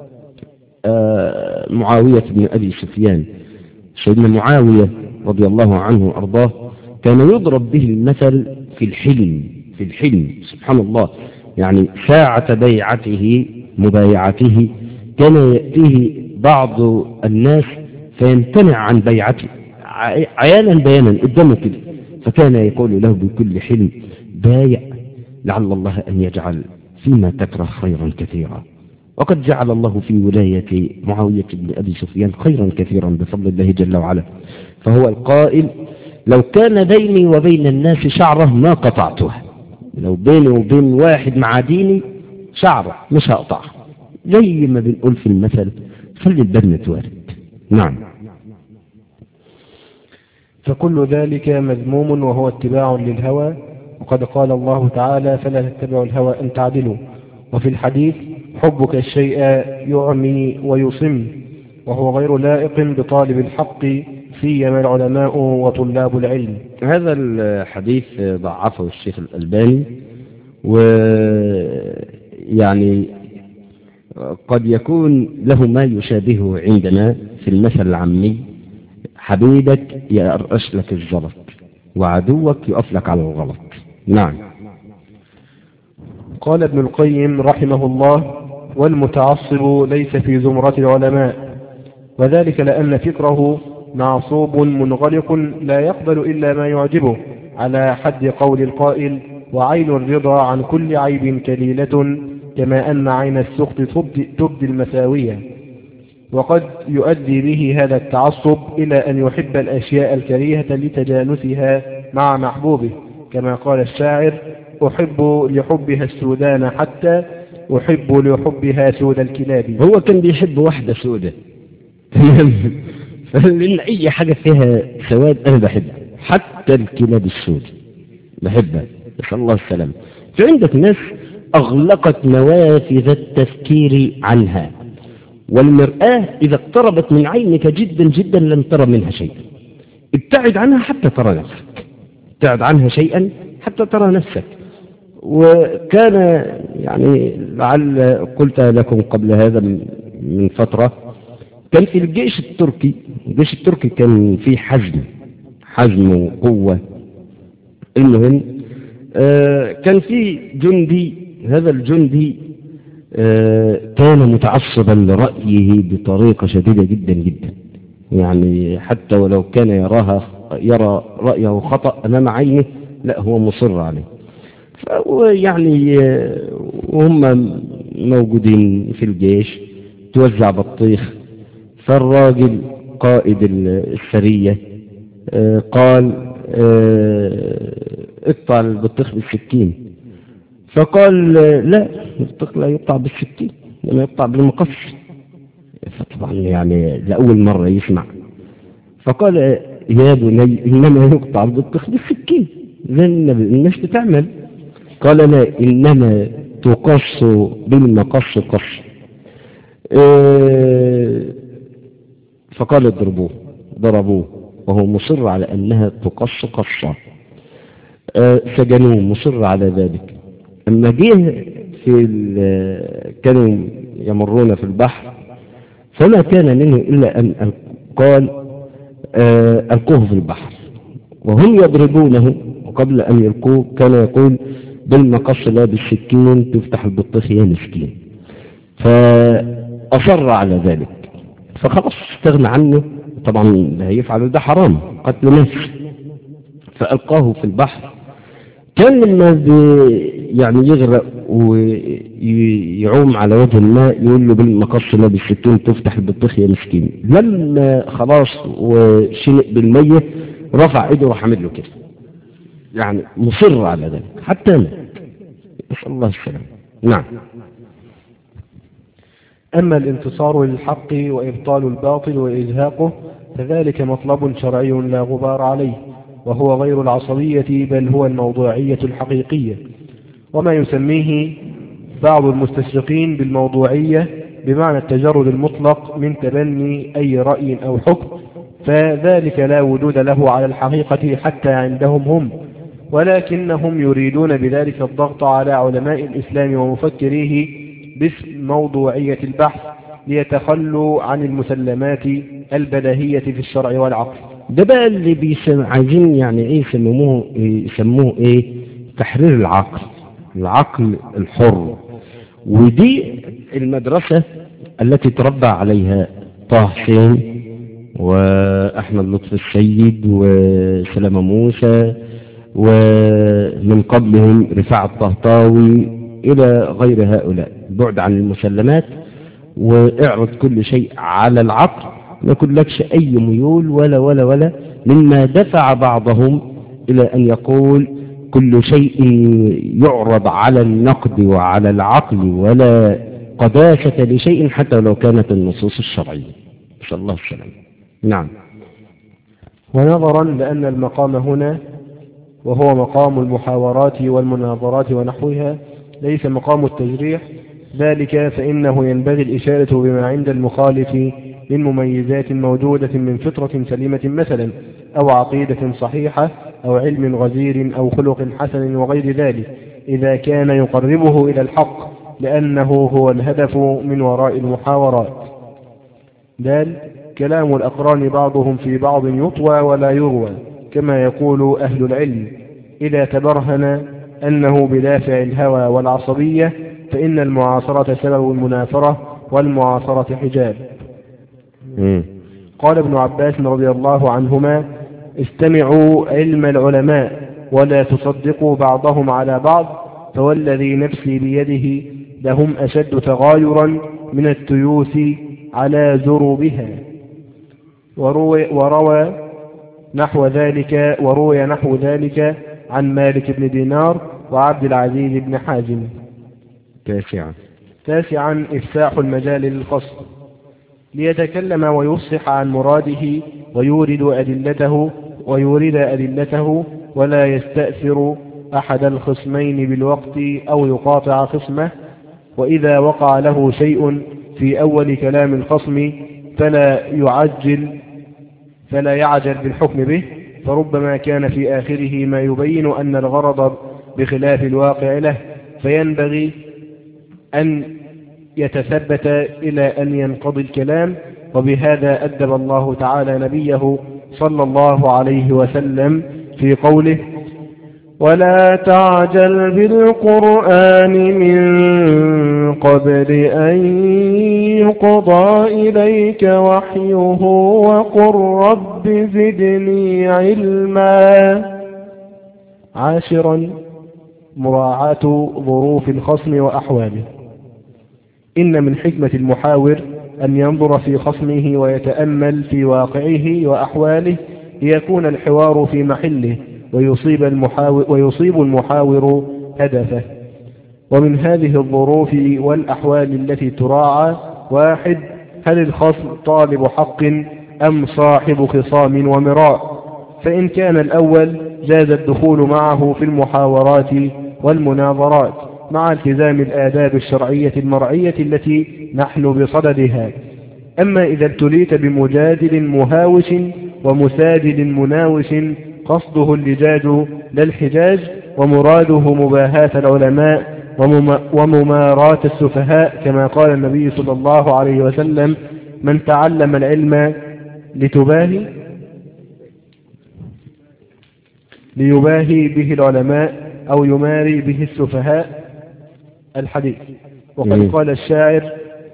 آه معاوية بن أبي سفيان، سيدنا معاوية رضي الله عنه وأرضاه كان يضرب به المثل في الحلم، في الحلم سبحان الله. يعني ساعة بيعته مبايعته كان يأتيه بعض الناس فيمتنع عن بيعته عيانا بيانا قدامه كده، فكان يقول له بكل حلم: بايع لعل الله أن يجعل فيما تكره خيرا كثيرا. وقد جعل الله في ولاية معاوية بن أبي سفيان خيرا كثيرا بفضل الله جل وعلا. فهو القائل: لو كان بيني وبين الناس شعرة ما قطعتها. لو بيني وبين واحد مع ديني شعرة مش هقطعها، زي ما بنقول في المثل: خلي البنة وارد. نعم. فكل ذلك مذموم وهو اتباع للهوى، وقد قال الله تعالى: فلا تتبعوا الهوى أن تعدلوا. وفي الحديث: حبك الشيء يعمي ويصم، وهو غير لائق بطالب الحق، سيما العلماء وطلاب العلم. هذا الحديث ضعفه الشيخ الألباني، ويعني قد يكون له ما يشابهه عندنا في المثل العامي: حبيبك يأرأس لك الزلط وعدوك يقف لك على الغلط. نعم. قال ابن القيم رحمه الله: والمتعصب ليس في زمرة العلماء، وذلك لأن فكره معصوب منغلق لا يقبل إلا ما يعجبه، على حد قول القائل: وعين الرضا عن كل عيب كليلة، كما أن عين السخط تبدي المساوية. وقد يؤدي به هذا التعصب إلى أن يحب الأشياء الكريهة لتجانسها مع محبوبه، كما قال الشاعر: أحب لحبها السودان حتى أحب لحبها سود الكلاب. هو كان بيحب واحدة سودة لأن أي حاجة فيها سواد أنا بحبها، حتى الكلاب السود بحبها، نسأل الله السلام. فعندك ناس أغلقت نوافذ التفكير عنها، والمرآة إذا اقتربت من عينك جدا جدا لن ترى منها شيئا. ابتعد عنها حتى ترى نفسك، ابتعد عنها شيئا حتى ترى نفسك. وكان يعني لعل قلت لكم قبل هذا من فترة، كان في الجيش التركي، الجيش التركي كان فيه حزم حزم وقوة. المهم آه كان في جندي، هذا الجندي آه كان متعصبا لرأيه بطريقة شديدة جدا جدا، يعني حتى ولو كان يراها يرى رأيه خطأ أمام عينه لا هو مصر عليه. يعني وهم موجودين في الجيش توزع بطيخ، فالراجل قائد السرية قال اقطع البطيخ بالسكين، فقال لا، البطيخ لا يقطع بالسكين، لما يقطع بالمقص. فطبعا يعني لأول مرة يسمع، فقال يا بني إنما يقطع البطيخ بالسكين لأن الناس بتعمل. قال لا، إنما تقص بالمقص قص. إيه فقال اضربوه، ضربوه وهو مصر على أنها تقص قصة. إيه سجنوه مصر على ذلك. أما جه في كانوا يمرون في البحر فما كان منه إلا أن قال آه ألقوه في البحر وهم يضربونه، وقبل أن يلقوه كان يقول بالمقص لا بالسكين تفتح البطيخ يا مسكين. فأصر على ذلك فخلاص استغنى عنه، طبعا لا يفعل ده حرام قتل نفس، فألقاه في البحر. كان لما يعني يغرق ويعوم على وجه الماء يقول له بالمقص لا بالسكين تفتح البطيخ يا مسكين. لما خلاص وشنق بالمية رفع ايده وحمل له كده، يعني مصر على ذلك حتى مات. نسأل الله السلام. نعم. أما الانتصار للحق وإبطال الباطل وإزهاقه فذلك مطلب شرعي لا غبار عليه، وهو غير العصبية بل هو الموضوعية الحقيقية، وما يسميه بعض المستشرقين بالموضوعية بمعنى التجرد المطلق من تبني أي رأي أو حكم، فذلك لا وجود له على الحقيقة حتى عندهم هم، ولكنهم يريدون بذلك الضغط على علماء الإسلام ومفكريه باسم موضوعية البحث ليتخلوا عن المسلمات البديهية في الشرع والعقل. ده بقى اللي بيسم... عايزين يعني ايه يسموه يسموه ايه تحرير العقل، العقل الحر. ودي المدرسة التي تربى عليها طه حسين وأحمد لطفي السيد وسلامة موسى ومن قبلهم رفاعة الطهطاوي إلى غير هؤلاء. بعد عن المسلمات واعرض كل شيء على العقل، ما يكونلكش أي ميول ولا ولا ولا، مما دفع بعضهم إلى أن يقول كل شيء يعرض على النقد وعلى العقل ولا قداسة لشيء حتى لو كانت النصوص الشرعية. نسأل الله السلام. نعم. ونظرا لأن المقام هنا وهو مقام المحاورات والمناظرات ونحوها ليس مقام التجريح، ذلك فإنه ينبغي الإشارة بما عند المخالف من مميزات موجودة من فطرة سليمة مثلا، أو عقيدة صحيحة، أو علم غزير، أو خلق حسن وغير ذلك، إذا كان يقربه إلى الحق، لأنه هو الهدف من وراء المحاورات. دال كلام الأقران بعضهم في بعض يطوى ولا يروى، كما يقول أهل العلم، إذا تبرهن أنه بدافع الهوى والعصبية، فإن المعاصرة سبب المنافرة والمعاصرة حجاب. قال ابن عباس رضي الله عنهما: استمعوا علم العلماء ولا تصدقوا بعضهم على بعض، فوالذي نفسي بيده لهم أشد تغايرا من التيوس على ذربها. وروي, وروى نحو ذلك وروي نحو ذلك عن مالك بن دينار وعبد العزيز بن حازم. تاسعا تاسعا إفساح المجال للخصم ليتكلم ويفصح عن مراده ويورد أدلته ويورد أدلته ولا يستأثر أحد الخصمين بالوقت أو يقاطع خصمه، وإذا وقع له شيء في أول كلام الخصم فلا يعجل فلا يعجل بالحكم به، فربما كان في آخره ما يبين أن الغرض بخلاف الواقع له، فينبغي أن يتثبت إلى أن ينقضي الكلام. وبهذا أدب الله تعالى نبيه صلى الله عليه وسلم في قوله: ولا تعجل بالقرآن من قبل أن يقضى إليك وحيه وقل رب زدني علما. عاشرا مراعاة ظروف الخصم وأحواله. إن من حكمة المحاور أن ينظر في خصمه ويتأمل في واقعه وأحواله ليكون الحوار في محله ويصيب المحاور, ويصيب المحاور هدفه. ومن هذه الظروف والأحوال التي تراعى: واحد، هل الخصم طالب حق أم صاحب خصام ومراء؟ فإن كان الأول جاز الدخول معه في المحاورات والمناظرات مع التزام الآداب الشرعية المرعية التي نحن بصددها. أما إذا ابتليت بمجادل مهاوش ومسادل مناوش قصده اللجاج لا الحجاج ومراده مباهاة العلماء ومماراة السفهاء، كما قال النبي صلى الله عليه وسلم: من تعلم العلم لتباهي ليباهي به العلماء أو يماري به السفهاء، الحديث. وقد قال الشاعر: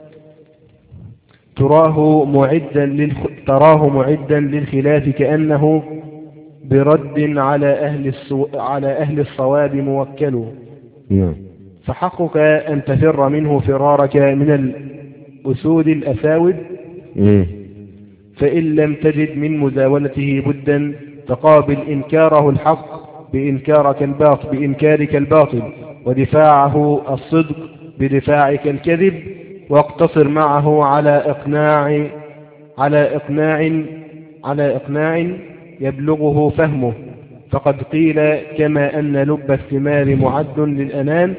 تراه معدا للخ... تراه معدا للخلاف كأنه برد على أهل, السو... على أهل الصواب موكل. نعم. فحقك أن تفر منه فرارك من الأسود الأساود، فإن لم تجد من مزاولته بدا فقابل إنكاره الحق بإنكارك الباطل بإنكارك الباطل ودفاعه الصدق بدفاعك الكذب، واقتصر معه على إقناع على إقناع على إقناع يبلغه فهمه. فقد قيل: كما أن لب الثمار معد للأنام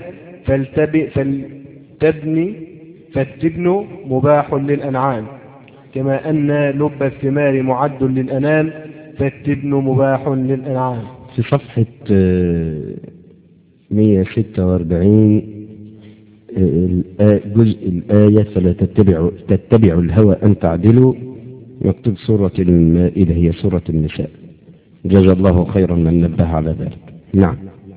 فالتبن فالتبن مباح للأنعام. كما أن لب الثمار معد للأنام فالتبن مباح للأنعام. في صفحة مئة وستة وأربعين جزء الآية: فلا تتبعوا تتبعوا الهوى أن تعدلوا، مكتوب سورة المائدة، هي سورة النساء. جزا الله خيرا من نبه على ذلك. نعم.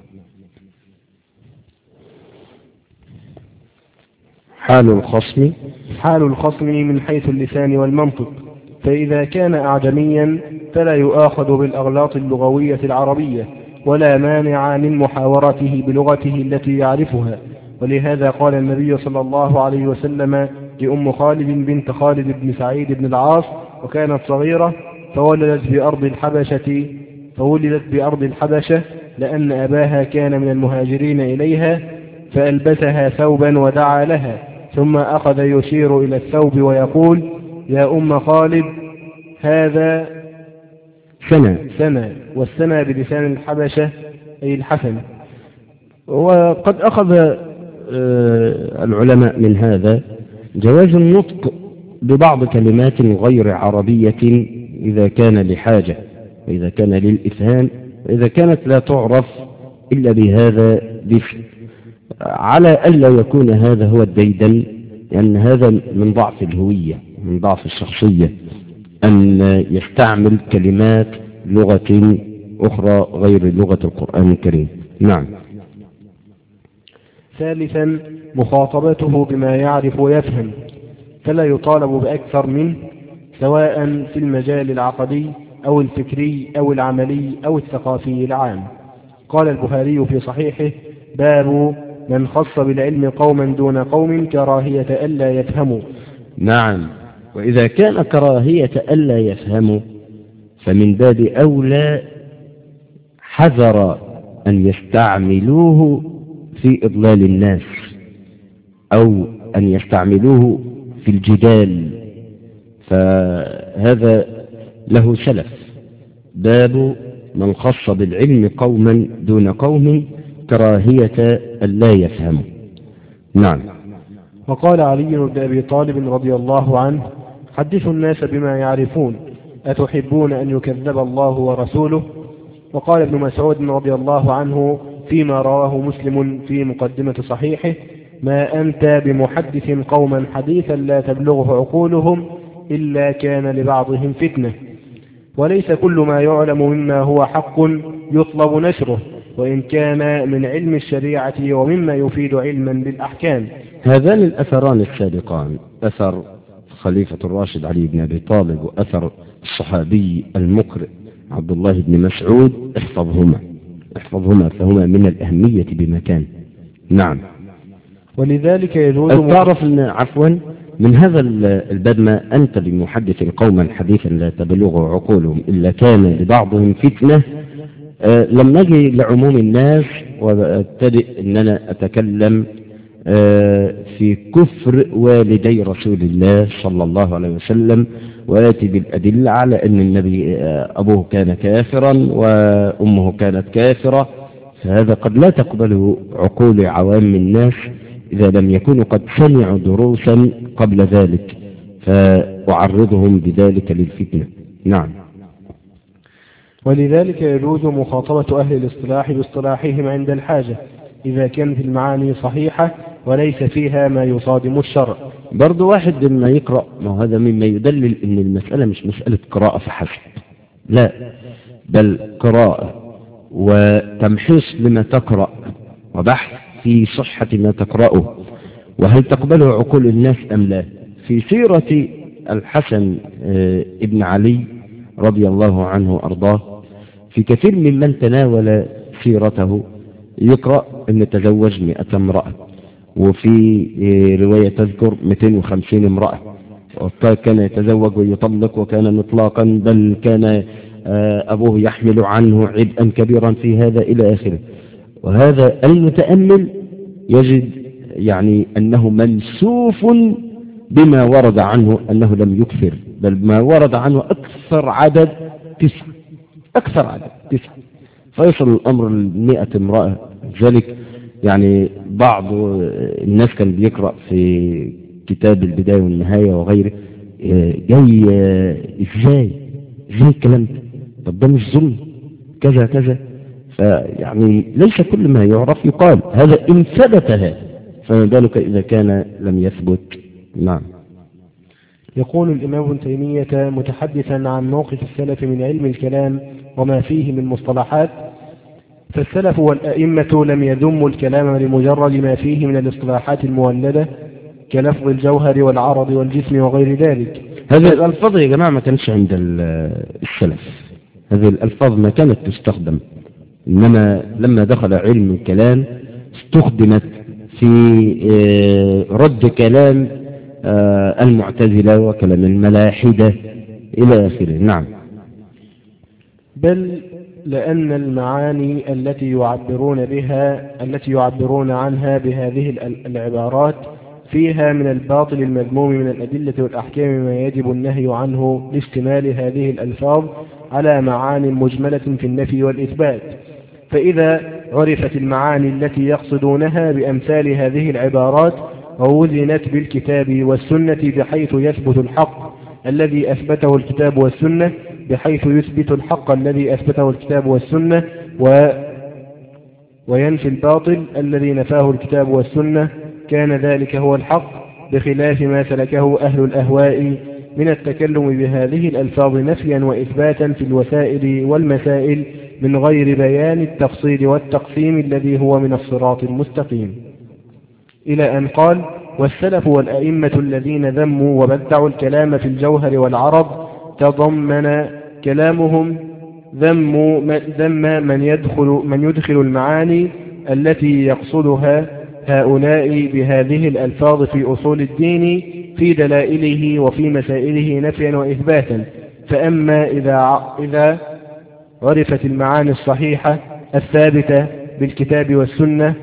حال الخصم حال الخصم من حيث اللسان والمنطق، فإذا كان أعجميا فلا يؤاخذ بالأغلاط اللغوية العربية ولا مانع من محاورته بلغته التي يعرفها. ولهذا قال النبي صلى الله عليه وسلم لأم خالد بنت خالد بن سعيد بن العاص وكانت صغيرة فولدت بأرض الحبشة فولدت بأرض الحبشة لأن أباها كان من المهاجرين إليها، فألبسها ثوبا ودعا لها، ثم أخذ يشير إلى الثوب ويقول: يا أم خالد هذا سنة سنة والسنة بلسان الحبشة أي الحسن. وقد أخذ العلماء من هذا جواز النطق ببعض كلمات غير عربية إذا كان لحاجة، وإذا كان للإفهام، وإذا كانت لا تعرف إلا بهذا الاسم، على ألا يكون هذا هو الديدن، لأن هذا من ضعف الهوية، من ضعف الشخصية، أن يستعمل كلمات لغة أخرى غير لغة القرآن الكريم. نعم. ثالثا مخاطبته بما يعرف ويفهم، فلا يطالب بأكثر منه، سواء في المجال العقدي أو الفكري أو العملي أو الثقافي العام. قال البخاري في صحيحه: باب من خص بالعلم قوما دون قوم كراهية ألا يفهموا. نعم. وإذا كان كراهية ألا يفهموا فمن باب أولى حذر أن يستعملوه في إضلال الناس أو أن يستعملوه في الجدال، فهذا له سلف. باب من خص بالعلم قوما دون قوم كراهية ألا يفهموا. نعم. وقال علي بن أبي طالب رضي الله عنه: حدثوا الناس بما يعرفون، أتحبون أن يكذب الله ورسوله؟ وقال ابن مسعود رضي الله عنه فيما رواه مسلم في مقدمة صحيحه: ما أنت بمحدث قوما حديثا لا تبلغه عقولهم إلا كان لبعضهم فتنة. وليس كل ما يعلم مما هو حق يطلب نشره، وإن كان من علم الشريعة ومما يفيد علما بالأحكام. هذان الأثران السابقان، أثر خليفة الراشد علي بن أبي طالب وأثر الصحابي المقرئ عبد الله بن مسعود، احفظهما احفظهما فهما من الأهمية بمكان. نعم. ولذلك يجوز تعرف أن عفوا من هذا الباب: ما أنت بمحدث قوما حديثا لا تبلغ عقولهم إلا كان لبعضهم فتنة. أه لم نجي لعموم الناس وابتدئ أن أنا أتكلم في كفر والدي رسول الله صلى الله عليه وسلم، ويأتي بالأدلة على أن النبي أبوه كان كافرا وأمه كانت كافرة، فهذا قد لا تقبله عقول عوام الناس إذا لم يكونوا قد سمعوا دروسا قبل ذلك، فأعرضهم بذلك للفتنة. نعم. ولذلك يجوز مخاطبة أهل الاصطلاح باصطلاحهم عند الحاجة إذا كانت المعاني صحيحة وليس فيها ما يصادم الشرع. برضو واحد لما يقرأ، ما هذا مما يدلل أن المسألة مش مسألة قراءة فحسب، لا، بل قراءة وتمحيص لما تقرأ وبحث في صحة ما تقرأه وهل تقبله عقول الناس أم لا. في سيرة الحسن ابن علي رضي الله عنه أرضاه، في كثير ممن تناول سيرته يقرأ أن تزوج مئة امرأة، وفي رواية تذكر مئتين وخمسين امرأة، وكان يتزوج ويطلق وكان مطلاقا، بل كان أبوه يحمل عنه عبئا كبيرا في هذا إلى آخره. وهذا المتأمل يجد يعني أنه منسوف بما ورد عنه أنه لم يكفر، بل ما ورد عنه أكثر عدد تسع، أكثر عدد تسع، فيصل الأمر لمئة امرأة. ذلك يعني بعض الناس كان بيقرأ في كتاب البداية والنهاية وغيره، جاي إزاي إزاي الكلام ده؟ طب ده مش ظلم كذا كذا؟ فيعني ليس كل ما يعرف يقال هذا إن ثبت هذا، فما بالك إذا كان لم يثبت. نعم. يقول الإمام ابن تيمية متحدثا عن موقف السلف من علم الكلام وما فيه من مصطلحات: فالسلف والأئمة لم يذموا الكلام لمجرد ما فيه من الاصطلاحات المولدة كلفظ الجوهر والعرض والجسم وغير ذلك. هذه الألفاظ يا جماعة ما كانش عند السلف، هذه الألفاظ ما كانت تستخدم، إنما لما دخل علم الكلام استخدمت في رد كلام المعتزلة وكلام الملاحدة إلى آخره. نعم. بل لأن المعاني التي يعبرون بها التي يعبرون عنها بهذه العبارات فيها من الباطل المذموم من الأدلة والأحكام ما يجب النهي عنه لاشتمال هذه الألفاظ على معاني مجملة في النفي والإثبات. فإذا عرفت المعاني التي يقصدونها بأمثال هذه العبارات ووزنت بالكتاب والسنة بحيث يثبت الحق الذي أثبته الكتاب والسنة بحيث يثبت الحق الذي أثبته الكتاب والسنة و وينفي الباطل الذي نفاه الكتاب والسنة، كان ذلك هو الحق، بخلاف ما سلكه أهل الأهواء من التكلم بهذه الألفاظ نفيا وإثباتا في الوسائل والمسائل من غير بيان التفصيل والتقسيم الذي هو من الصراط المستقيم، إلى أن قال: والسلف والأئمة الذين ذموا وبدعوا الكلام في الجوهر والعرض تضمن كلامهم ذم ذم من يدخل من يدخل المعاني التي يقصدها هؤلاء بهذه الألفاظ في أصول الدين في دلائله وفي مسائله نفيا وإثباتا. فأما إذا إذا عرفت المعاني الصحيحة الثابتة بالكتاب والسنة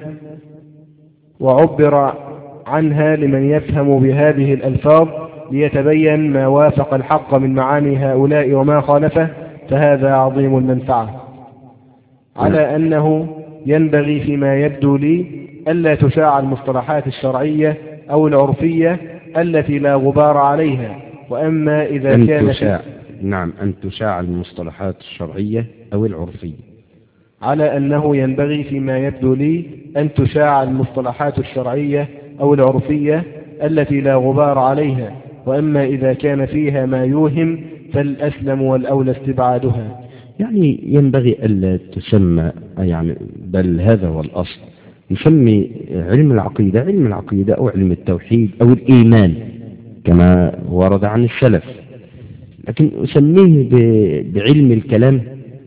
وعبر عنها لمن يفهم بهذه الألفاظ ليتبين ما وافق الحق من معاني هؤلاء وما خالفه، فهذا عظيم المنفعة، على أنه ينبغي فيما يبدو لي ألا تشاع المصطلحات الشرعية أو العرفية التي لا غبار عليها. وأما إذا أن كانت تشاع نعم أن تشاع المصطلحات الشرعية أو العرفية، على أنه ينبغي فيما يبدو لي أن تشاع المصطلحات الشرعية أو العرفية التي لا غبار عليها. وأما إذا كان فيها ما يوهم فالأسلم والأولى استبعادها. يعني ينبغي ألا تسمى، يعني بل هذا هو الأصل، نسمي علم العقيدة علم العقيدة أو علم التوحيد أو الإيمان كما ورد عن السلف، لكن أسميه بعلم الكلام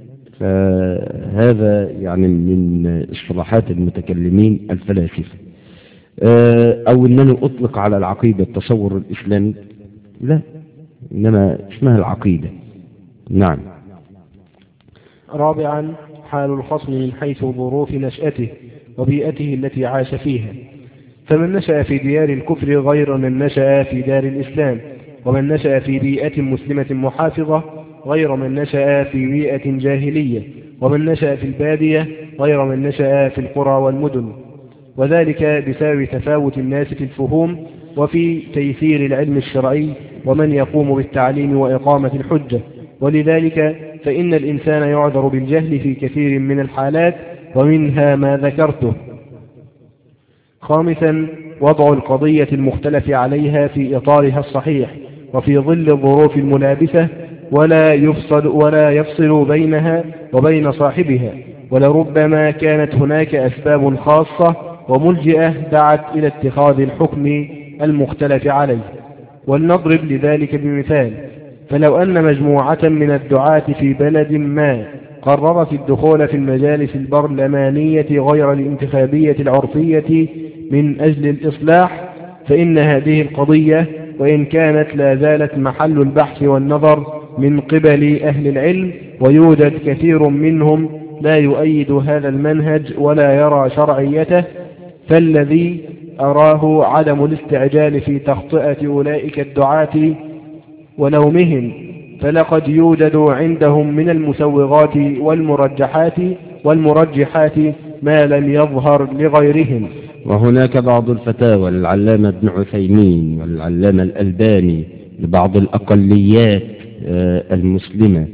فهذا يعني من اصطلاحات المتكلمين الفلاسفة. أو أنني أطلق على العقيدة التصور الإسلامي، لا، إنما اسمها العقيدة. نعم. رابعا، حال الخصم من حيث ظروف نشأته وبيئته التي عاش فيها. فمن نشأ في ديار الكفر غير من نشأ في دار الإسلام، ومن نشأ في بيئة مسلمة محافظة غير من نشأ في بيئة جاهلية، ومن نشأ في البادية غير من نشأ في القرى والمدن، وذلك بسبب تفاوت الناس في الفهوم وفي تيسير العلم الشرعي ومن يقوم بالتعليم وإقامة الحجة. ولذلك فإن الإنسان يعذر بالجهل في كثير من الحالات، ومنها ما ذكرته. خامسا، وضع القضية المختلف عليها في إطارها الصحيح وفي ظل الظروف الملابسة، ولا يفصل, ولا يفصل بينها وبين صاحبها، ولربما كانت هناك أسباب خاصة وملجئة دعت إلى اتخاذ الحكم المختلف عليه. ولنضرب لذلك بمثال: فلو أن مجموعة من الدعاة في بلد ما قررت الدخول في المجالس البرلمانية غير الانتخابية العرفية من أجل الإصلاح، فإن هذه القضية وإن كانت لا زالت محل البحث والنظر من قبل أهل العلم، ويوجد كثير منهم لا يؤيد هذا المنهج ولا يرى شرعيته، فالذي أراه عدم الاستعجال في تخطئة أولئك الدعاة ولومهم، فلقد يوجد عندهم من المسوغات والمرجحات والمرجحات ما لم يظهر لغيرهم. وهناك بعض الفتاوى للعلامة ابن عثيمين والعلامة الألباني لبعض الأقليات المسلمة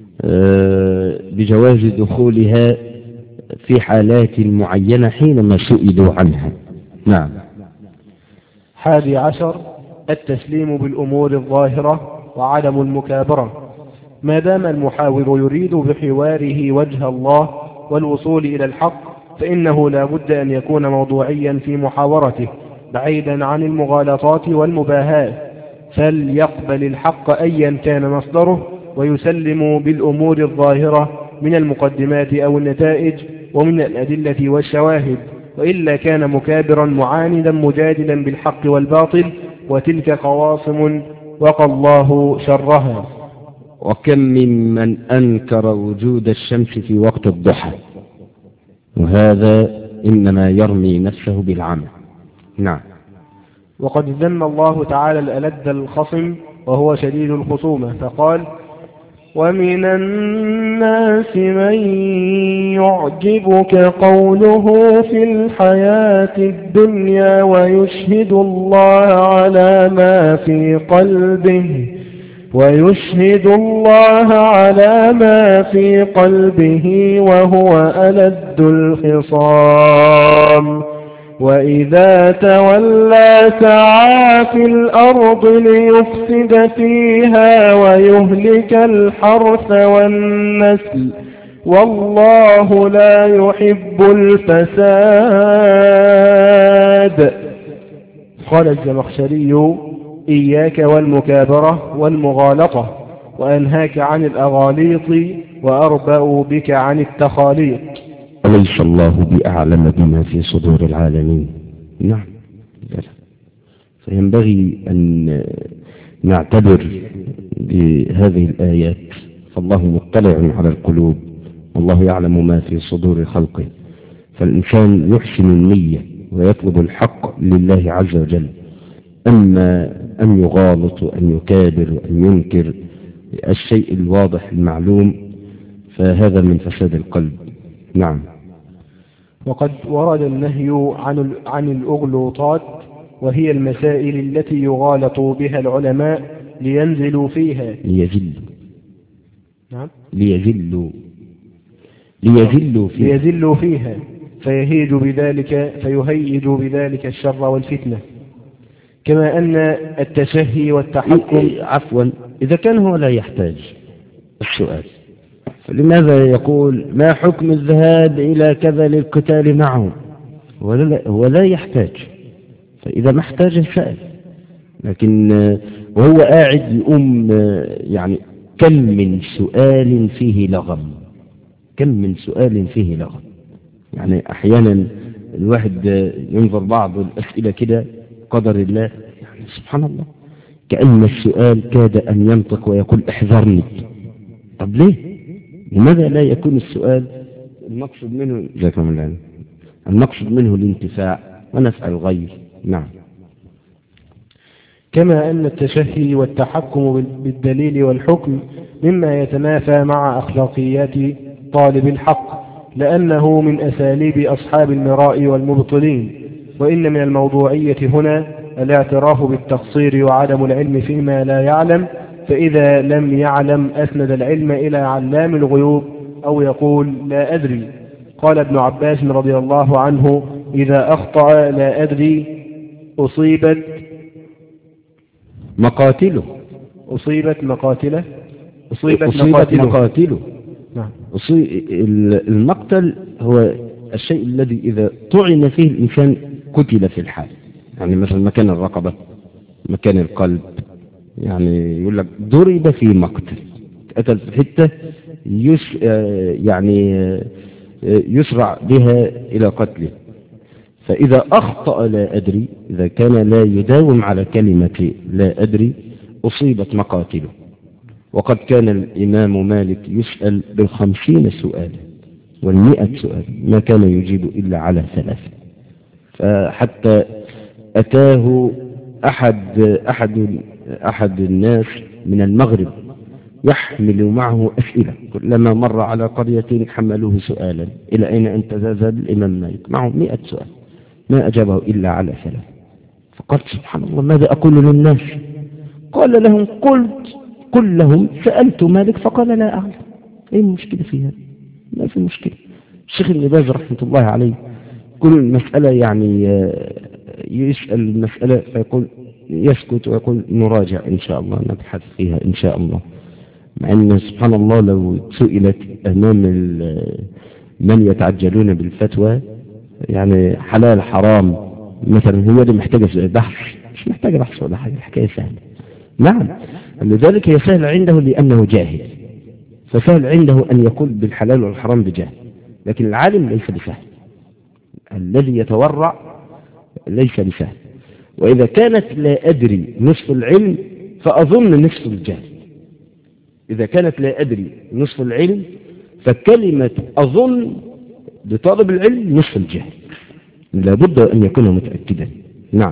بجواز دخولها في حالات معينة حينما سئلوا عنها. نعم. حادي عشر، التسليم بالأمور الظاهرة وعدم المكابرة. ما دام المحاور يريد بحواره وجه الله والوصول إلى الحق، فإنه لا بد أن يكون موضوعيا في محاورته بعيدا عن المغالطات والمباهات، فليقبل الحق أيا كان مصدره، ويسلم بالأمور الظاهرة من المقدمات أو النتائج ومن الأدلة والشواهد، وإلا كان مكابرا معاندا مجادلا بالحق والباطل، وتلك قواصم وقى الله شرها. وكم ممن أنكر وجود الشمس في وقت الضحى، وهذا إنما يرمي نفسه بالعمى. نعم. وقد ذم الله تعالى الألد الخصم وهو شديد الخصومة، فقال: ومن الناس من يعجبك قوله في الحياة الدنيا ويشهد الله على ما في قلبه ويشهد الله على ما في قلبه وهو ألد الخصام، وإذا تولى سعى في الأرض ليفسد فيها ويهلك الحرث والنسل، والله لا يحب الفساد. قال الزمخشري: إياك والمكابرة والمغالطة، وأنهاك عن الأغاليط، وأربأ بك عن التخاليط. أليس الله بأعلم بما في صدور العالمين؟ نعم. فينبغي أن نعتبر بهذه الآيات، فالله مطلع على القلوب، والله يعلم ما في صدور خلقه، فالإنسان يحسن النية ويطلب الحق لله عز وجل. أما أن يغالط وأن يكابر وأن ينكر الشيء الواضح المعلوم، فهذا من فساد القلب. نعم. وقد ورد النهي عن عن الأغلوطات، وهي المسائل التي يغالط بها العلماء لينزلوا فيها ليذلوا نعم ليذلوا ليذلوا فيها ليذلوا فيها فيهيج بذلك فيهيج بذلك الشر والفتنة، كما أن التشهي والتحكم. عفوا، إذا كان هو لا يحتاج السؤال، فلماذا يقول ما حكم الذهاب إلى كذا للقتال معه؟ هو لا يحتاج، فإذا ما احتاج سأل. لكن وهو قاعد يقوم، يعني كم من سؤال فيه لغم، كم من سؤال فيه لغم. يعني أحيانا الواحد ينظر بعض الأسئلة كده قدر الله، يعني سبحان الله، كأن السؤال كاد أن ينطق ويقول احذرني. طب ليه؟ لماذا لا يكون السؤال المقصد منه جزاكم الله المقصد منه الانتفاع ونفعل غير. نعم. كما أن التشهي والتحكم بالدليل والحكم مما يتنافى مع أخلاقيات طالب الحق، لأنه من أساليب أصحاب المراء والمبطلين. وإن من الموضوعية هنا الاعتراف بالتقصير وعدم العلم فيما لا يعلم، فإذا لم يعلم أسند العلم إلى علام الغيوب أو يقول لا أدري. قال ابن عباس رضي الله عنه: إذا أخطأ لا أدري أصيبت مقاتله أصيبت مقاتله أصيبت, أصيبت مقاتله, مقاتله. نعم. المقتل هو الشيء الذي إذا طعن فيه الإنسان قتل في الحال، يعني مثلا مكان الرقبة، مكان القلب، يعني يقول لك ضرب في مقتل، قتل في حتة يس يعني يسرع بها إلى قتله. فإذا أخطأ لا أدري، إذا كان لا يداوم على كلمة لا أدري أصيبت مقاتله. وقد كان الإمام مالك يسأل بالخمسين سؤال والمئة سؤال ما كان يجيب إلا على ثلاثة. فحتى أتاه أحد, أحد, أحد الناس من المغرب يحمل معه أسئلة، كلما مر على قرية حملوه سؤالا: إلى أين أنت ذهب الإمام مالك؟ معه مئة سؤال ما أجابه إلا على ثلاثة. فقال: سبحان الله، ماذا أقول للناس؟ قال لهم: قلت قل لهم سألت مالك فقال لا أعلم. إيه المشكلة فيها؟ ما في مشكلة. الشيخ ابن باز رحمة الله عليه كل مسألة يعني يسأل المسألة فيقول يسكت ويقول نراجع إن شاء الله، نبحث فيها إن شاء الله. مع أن سبحان الله لو سئلت أمام من يتعجلون بالفتوى يعني حلال حرام مثلا، هو دي محتاجة بحث؟ مش محتاجة بحث ولا حاجة، الحكاية سهلة. نعم، لذلك هي سهل عنده لأنه جاهل، فسهل عنده أن يقول بالحلال والحرام بجهل. لكن العالم ليس بسهل، الذي يتورع ليس بسهل. وإذا كانت لا أدري نصف العلم فأظن نصف الجهل. إذا كانت لا أدري نصف العلم فكلمة أظن لطالب العلم نصف الجهل، لابد أن يكون متأكدا. نعم.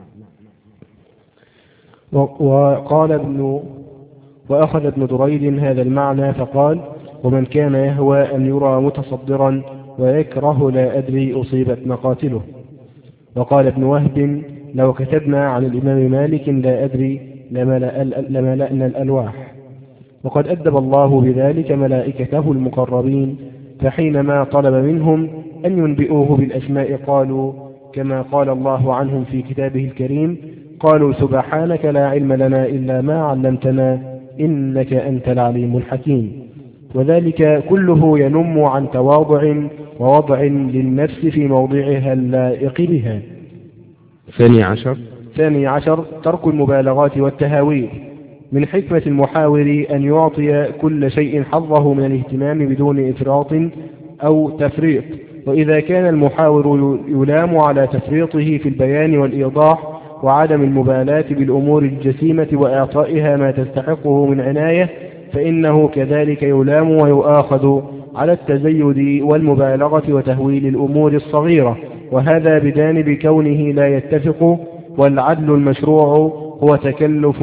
وقال ابن وأخذ ابن دريد هذا المعنى فقال: ومن كان يهوى أن يرى متصدرا ويكره لا أدري أصيبت مقاتله. وقال ابن وهب: لو كتبنا عن الإمام مالك لا أدري لملأنا الألواح. وقد أدب الله بذلك ملائكته المقربين، فحينما طلب منهم أن ينبئوه بالأسماء قالوا كما قال الله عنهم في كتابه الكريم: قالوا سبحانك لا علم لنا إلا ما علمتنا إنك أنت العليم الحكيم. وذلك كله ينم عن تواضع ووضع للنفس في موضعها اللائق بها. ثاني عشر ثاني عشر ترك المبالغات والتهاويل. من حكمة المحاور أن يعطي كل شيء حظه من الاهتمام بدون إفراط أو تفريط. وإذا كان المحاور يلام على تفريطه في البيان والإيضاح وعدم المبالاة بالأمور الجسيمة وإعطائها ما تستحقه من عناية، فإنه كذلك يلام ويؤاخذ على التزيد والمبالغة وتهويل الأمور الصغيرة. وهذا بجانب كونه لا يتفق والعدل المشروع هو تكلف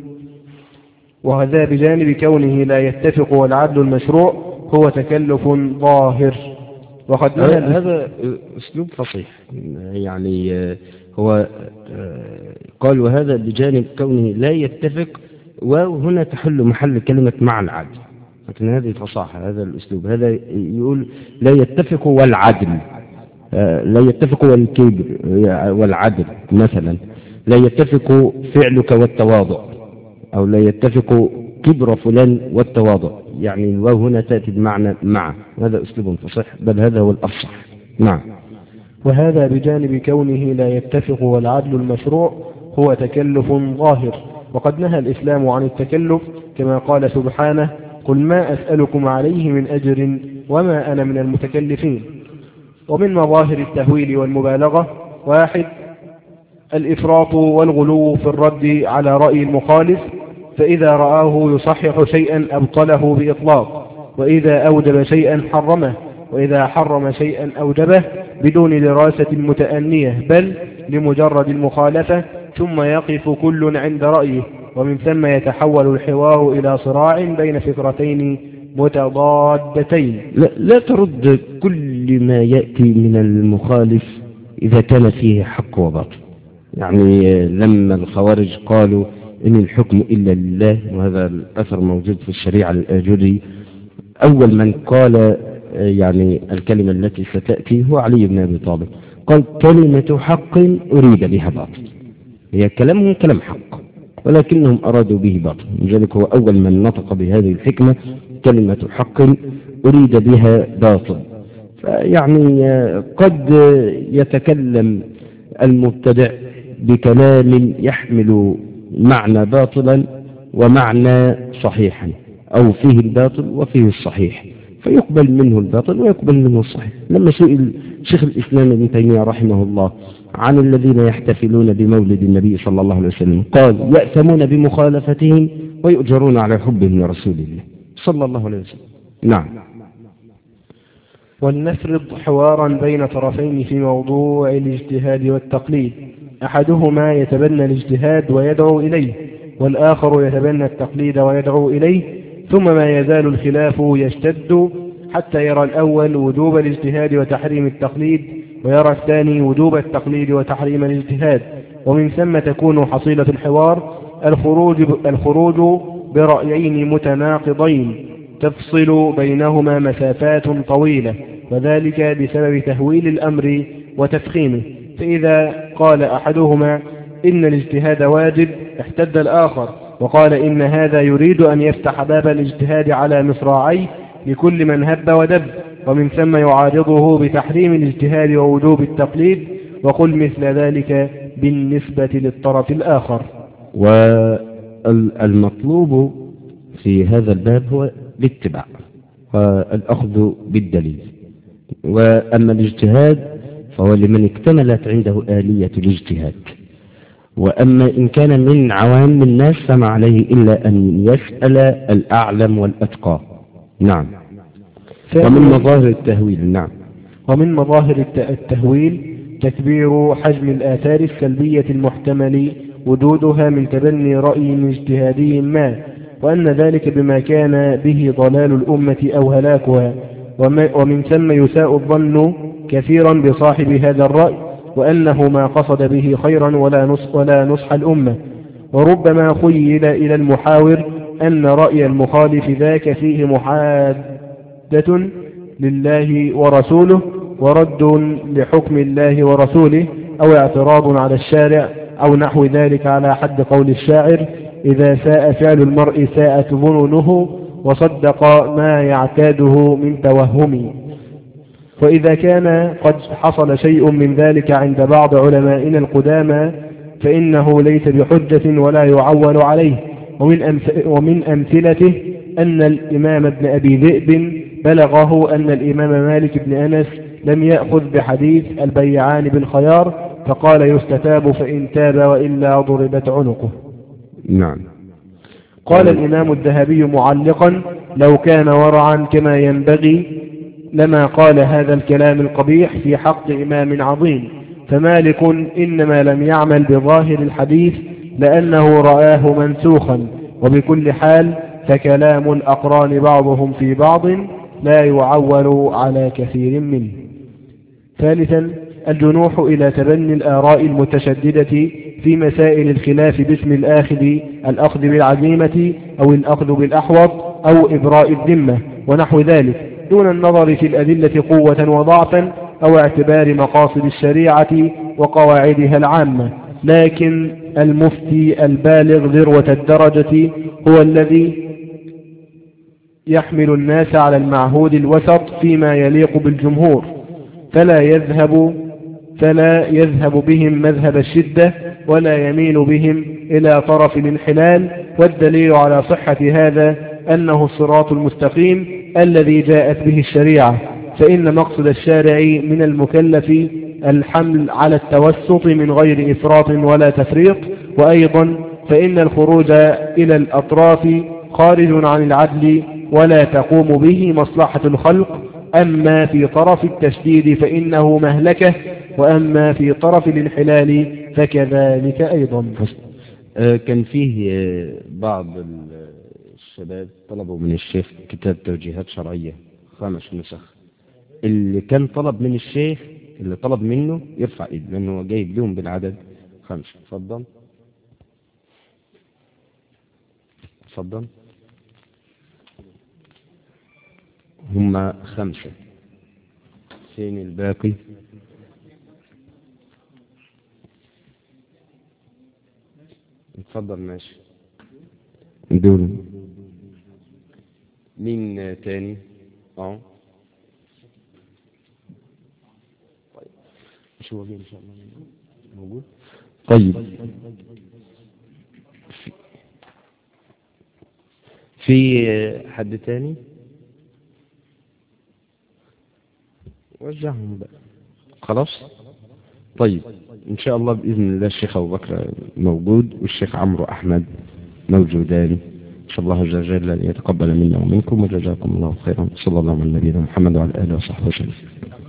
وهذا بجانب كونه لا يتفق والعدل المشروع هو تكلف ظاهر. وقد هذا أسلوب فصيح، يعني هو قال وهذا بجانب كونه لا يتفق، وهنا تحل محل كلمة مع العدل. لكن هذه فصاحة، هذا الأسلوب، هذا يقول لا يتفق والعدل، لا يتفق والكبر والعدل مثلا، لا يتفق فعلك والتواضع، أو لا يتفق كبر فلان والتواضع، يعني الواو هنا تأتي بمعنى مع. هذا أسلوب فصيح، بل هذا هو الأفصح. نعم. وهذا بجانب كونه لا يتفق والعدل المشروع هو تكلف ظاهر. وقد نهى الإسلام عن التكلف كما قال سبحانه: قل ما أسألكم عليه من أجر وما أنا من المتكلفين. ومن مظاهر التهويل والمبالغة: واحد، الإفراط والغلو في الرد على رأي المخالف، فإذا رآه يصحح شيئا أبطله بإطلاق، وإذا أوجب شيئا حرمه، وإذا حرم شيئا أوجبه بدون دراسة متأنية بل لمجرد المخالفة، ثم يقف كل عند رأيه، ومن ثم يتحول الحوار إلى صراع بين فكرتين متضادتين. لا, لا ترد كل ما يأتي من المخالف إذا كان فيه حق وباطل. يعني لما الخوارج قالوا إن الحكم إلا لله، وهذا الأثر موجود في الشريعة الآجري، أول من قال يعني الكلمة التي ستأتي هو علي بن أبي طالب، قال كلمة حق أريد بها باطل. هي كلامهم كلام حق ولكنهم أرادوا به باطل، لذلك هو أول من نطق بهذه الحكمة كلمة حق أريد بها باطل. فيعني قد يتكلم المبتدع بكلام يحمل معنى باطلا ومعنى صحيحا، أو فيه الباطل وفيه الصحيح، فيقبل منه الباطل ويقبل منه الصحيح. لما سئل شيخ الإسلام ابن تيمية رحمه الله عن الذين يحتفلون بمولد النبي صلى الله عليه وسلم، قال يأثمون بمخالفتهم ويؤجرون على حبهم لرسول الله صلى الله عليه وسلم. نعم. ولنفرض حوارا بين طرفين في موضوع الاجتهاد والتقليد، أحدهما يتبنى الاجتهاد ويدعو إليه، والآخر يتبنى التقليد ويدعو إليه، ثم ما يزال الخلاف يشتد حتى يرى الأول وجوب الاجتهاد وتحريم التقليد، ويرى الثاني وجوب التقليد وتحريم الاجتهاد، ومن ثم تكون حصيلة الحوار الخروج, الخروج برأيين متناقضين تفصل بينهما مسافات طويلة، وذلك بسبب تهويل الأمر وتفخيمه. فإذا قال أحدهما إن الاجتهاد واجب احتد الآخر وقال إن هذا يريد أن يفتح باب الاجتهاد على مصراعيه لكل من هب ودب، ومن ثم يعارضه بتحريم الاجتهاد ووجوب التقليد، وقل مثل ذلك بالنسبة للطرف الآخر. والمطلوب في هذا الباب هو الاتباع والأخذ بالدليل، وأما الاجتهاد فهو لمن اكتملت عنده آلية الاجتهاد، وأما إن كان من عوام الناس فما عليه إلا أن يسأل الأعلم والأتقى. نعم. ومن مظاهر التهويل. نعم. ومن مظاهر التهويل تكبير حجم الآثار السلبية المحتمل وجودها من تبني رأي اجتهادي ما، وأن ذلك بما كان به ضلال الأمة أو هلاكها، ومن ثم يساء الظن كثيرا بصاحب هذا الرأي وأنه ما قصد به خيرا ولا نصح, ولا نصح الأمة، وربما خيل إلى المحاور أن رأي المخالف ذاك فيه محادة لله ورسوله ورد لحكم الله ورسوله، أو اعتراض على الشارع أو نحو ذلك، على حد قول الشاعر إذا ساء فعل المرء ساءت ظنونه وصدق ما يعتاده من توهم. وإذا كان قد حصل شيء من ذلك عند بعض علمائنا القدامى فإنه ليس بحجة ولا يعول عليه. ومن, ومن أمثلته أن الإمام ابن أبي ذئب بلغه أن الإمام مالك بن أنس لم يأخذ بحديث البيعان بالخيار، فقال يستتاب فإن تاب وإلا ضربت عنقه. نعم. قال الإمام الذهبي معلقا لو كان ورعا كما ينبغي لما قال هذا الكلام القبيح في حق إمام عظيم، فمالك إنما لم يعمل بظاهر الحديث لأنه رآه منسوخا، وبكل حال فكلام الأقران بعضهم في بعض لا يعول على كثير منه. ثالثا الجنوح إلى تبني الآراء المتشددة في مسائل الخلاف باسم الآخذ الأخذ بالعزيمة أو الأخذ بالأحوط أو إبراء الذمة ونحو ذلك، دون النظر في الأدلة قوة وضعفا أو اعتبار مقاصد الشريعة وقواعدها العامة، لكن المفتي البالغ ذروة الدرجة هو الذي يحمل الناس على المعهود الوسط فيما يليق بالجمهور، فلا يذهب فلا يذهب بهم مذهب الشدة ولا يميل بهم إلى طرف الانحلال. والدليل على صحة هذا أنه الصراط المستقيم الذي جاءت به الشريعة، فإن مقصد الشارع من المكلف الحمل على التوسط من غير إفراط ولا تفريط. وأيضا فإن الخروج إلى الأطراف خارج عن العدل ولا تقوم به مصلحة الخلق أما في طرف التشديد فإنه مهلكة، وأما في طرف الانحلال فكذلك أيضا. كان فيه بعض الشباب طلبوا من الشيخ كتاب توجيهات شرعية خمس نسخ. اللي كان طلب من الشيخ اللي طلب منه يرفع ايد لأنه جايب لهم بالعدد خمسة. اتفضل اتفضل. هم خمسة، فين الباقي؟ اتفضل ماشي. دول مين تاني؟ اه طيب مش هو ان شاء الله موجود. طيب في, في حد تاني؟ وجههم بقى خلاص. طيب ان شاء الله باذن الله الشيخ ابو بكر موجود والشيخ عمرو احمد موجودان. ان شاء الله عز وجل ان يتقبل منا ومنكم وجزاكم الله خيرا. صلى الله على نبينا محمد وعلى اله وصحبه وسلم.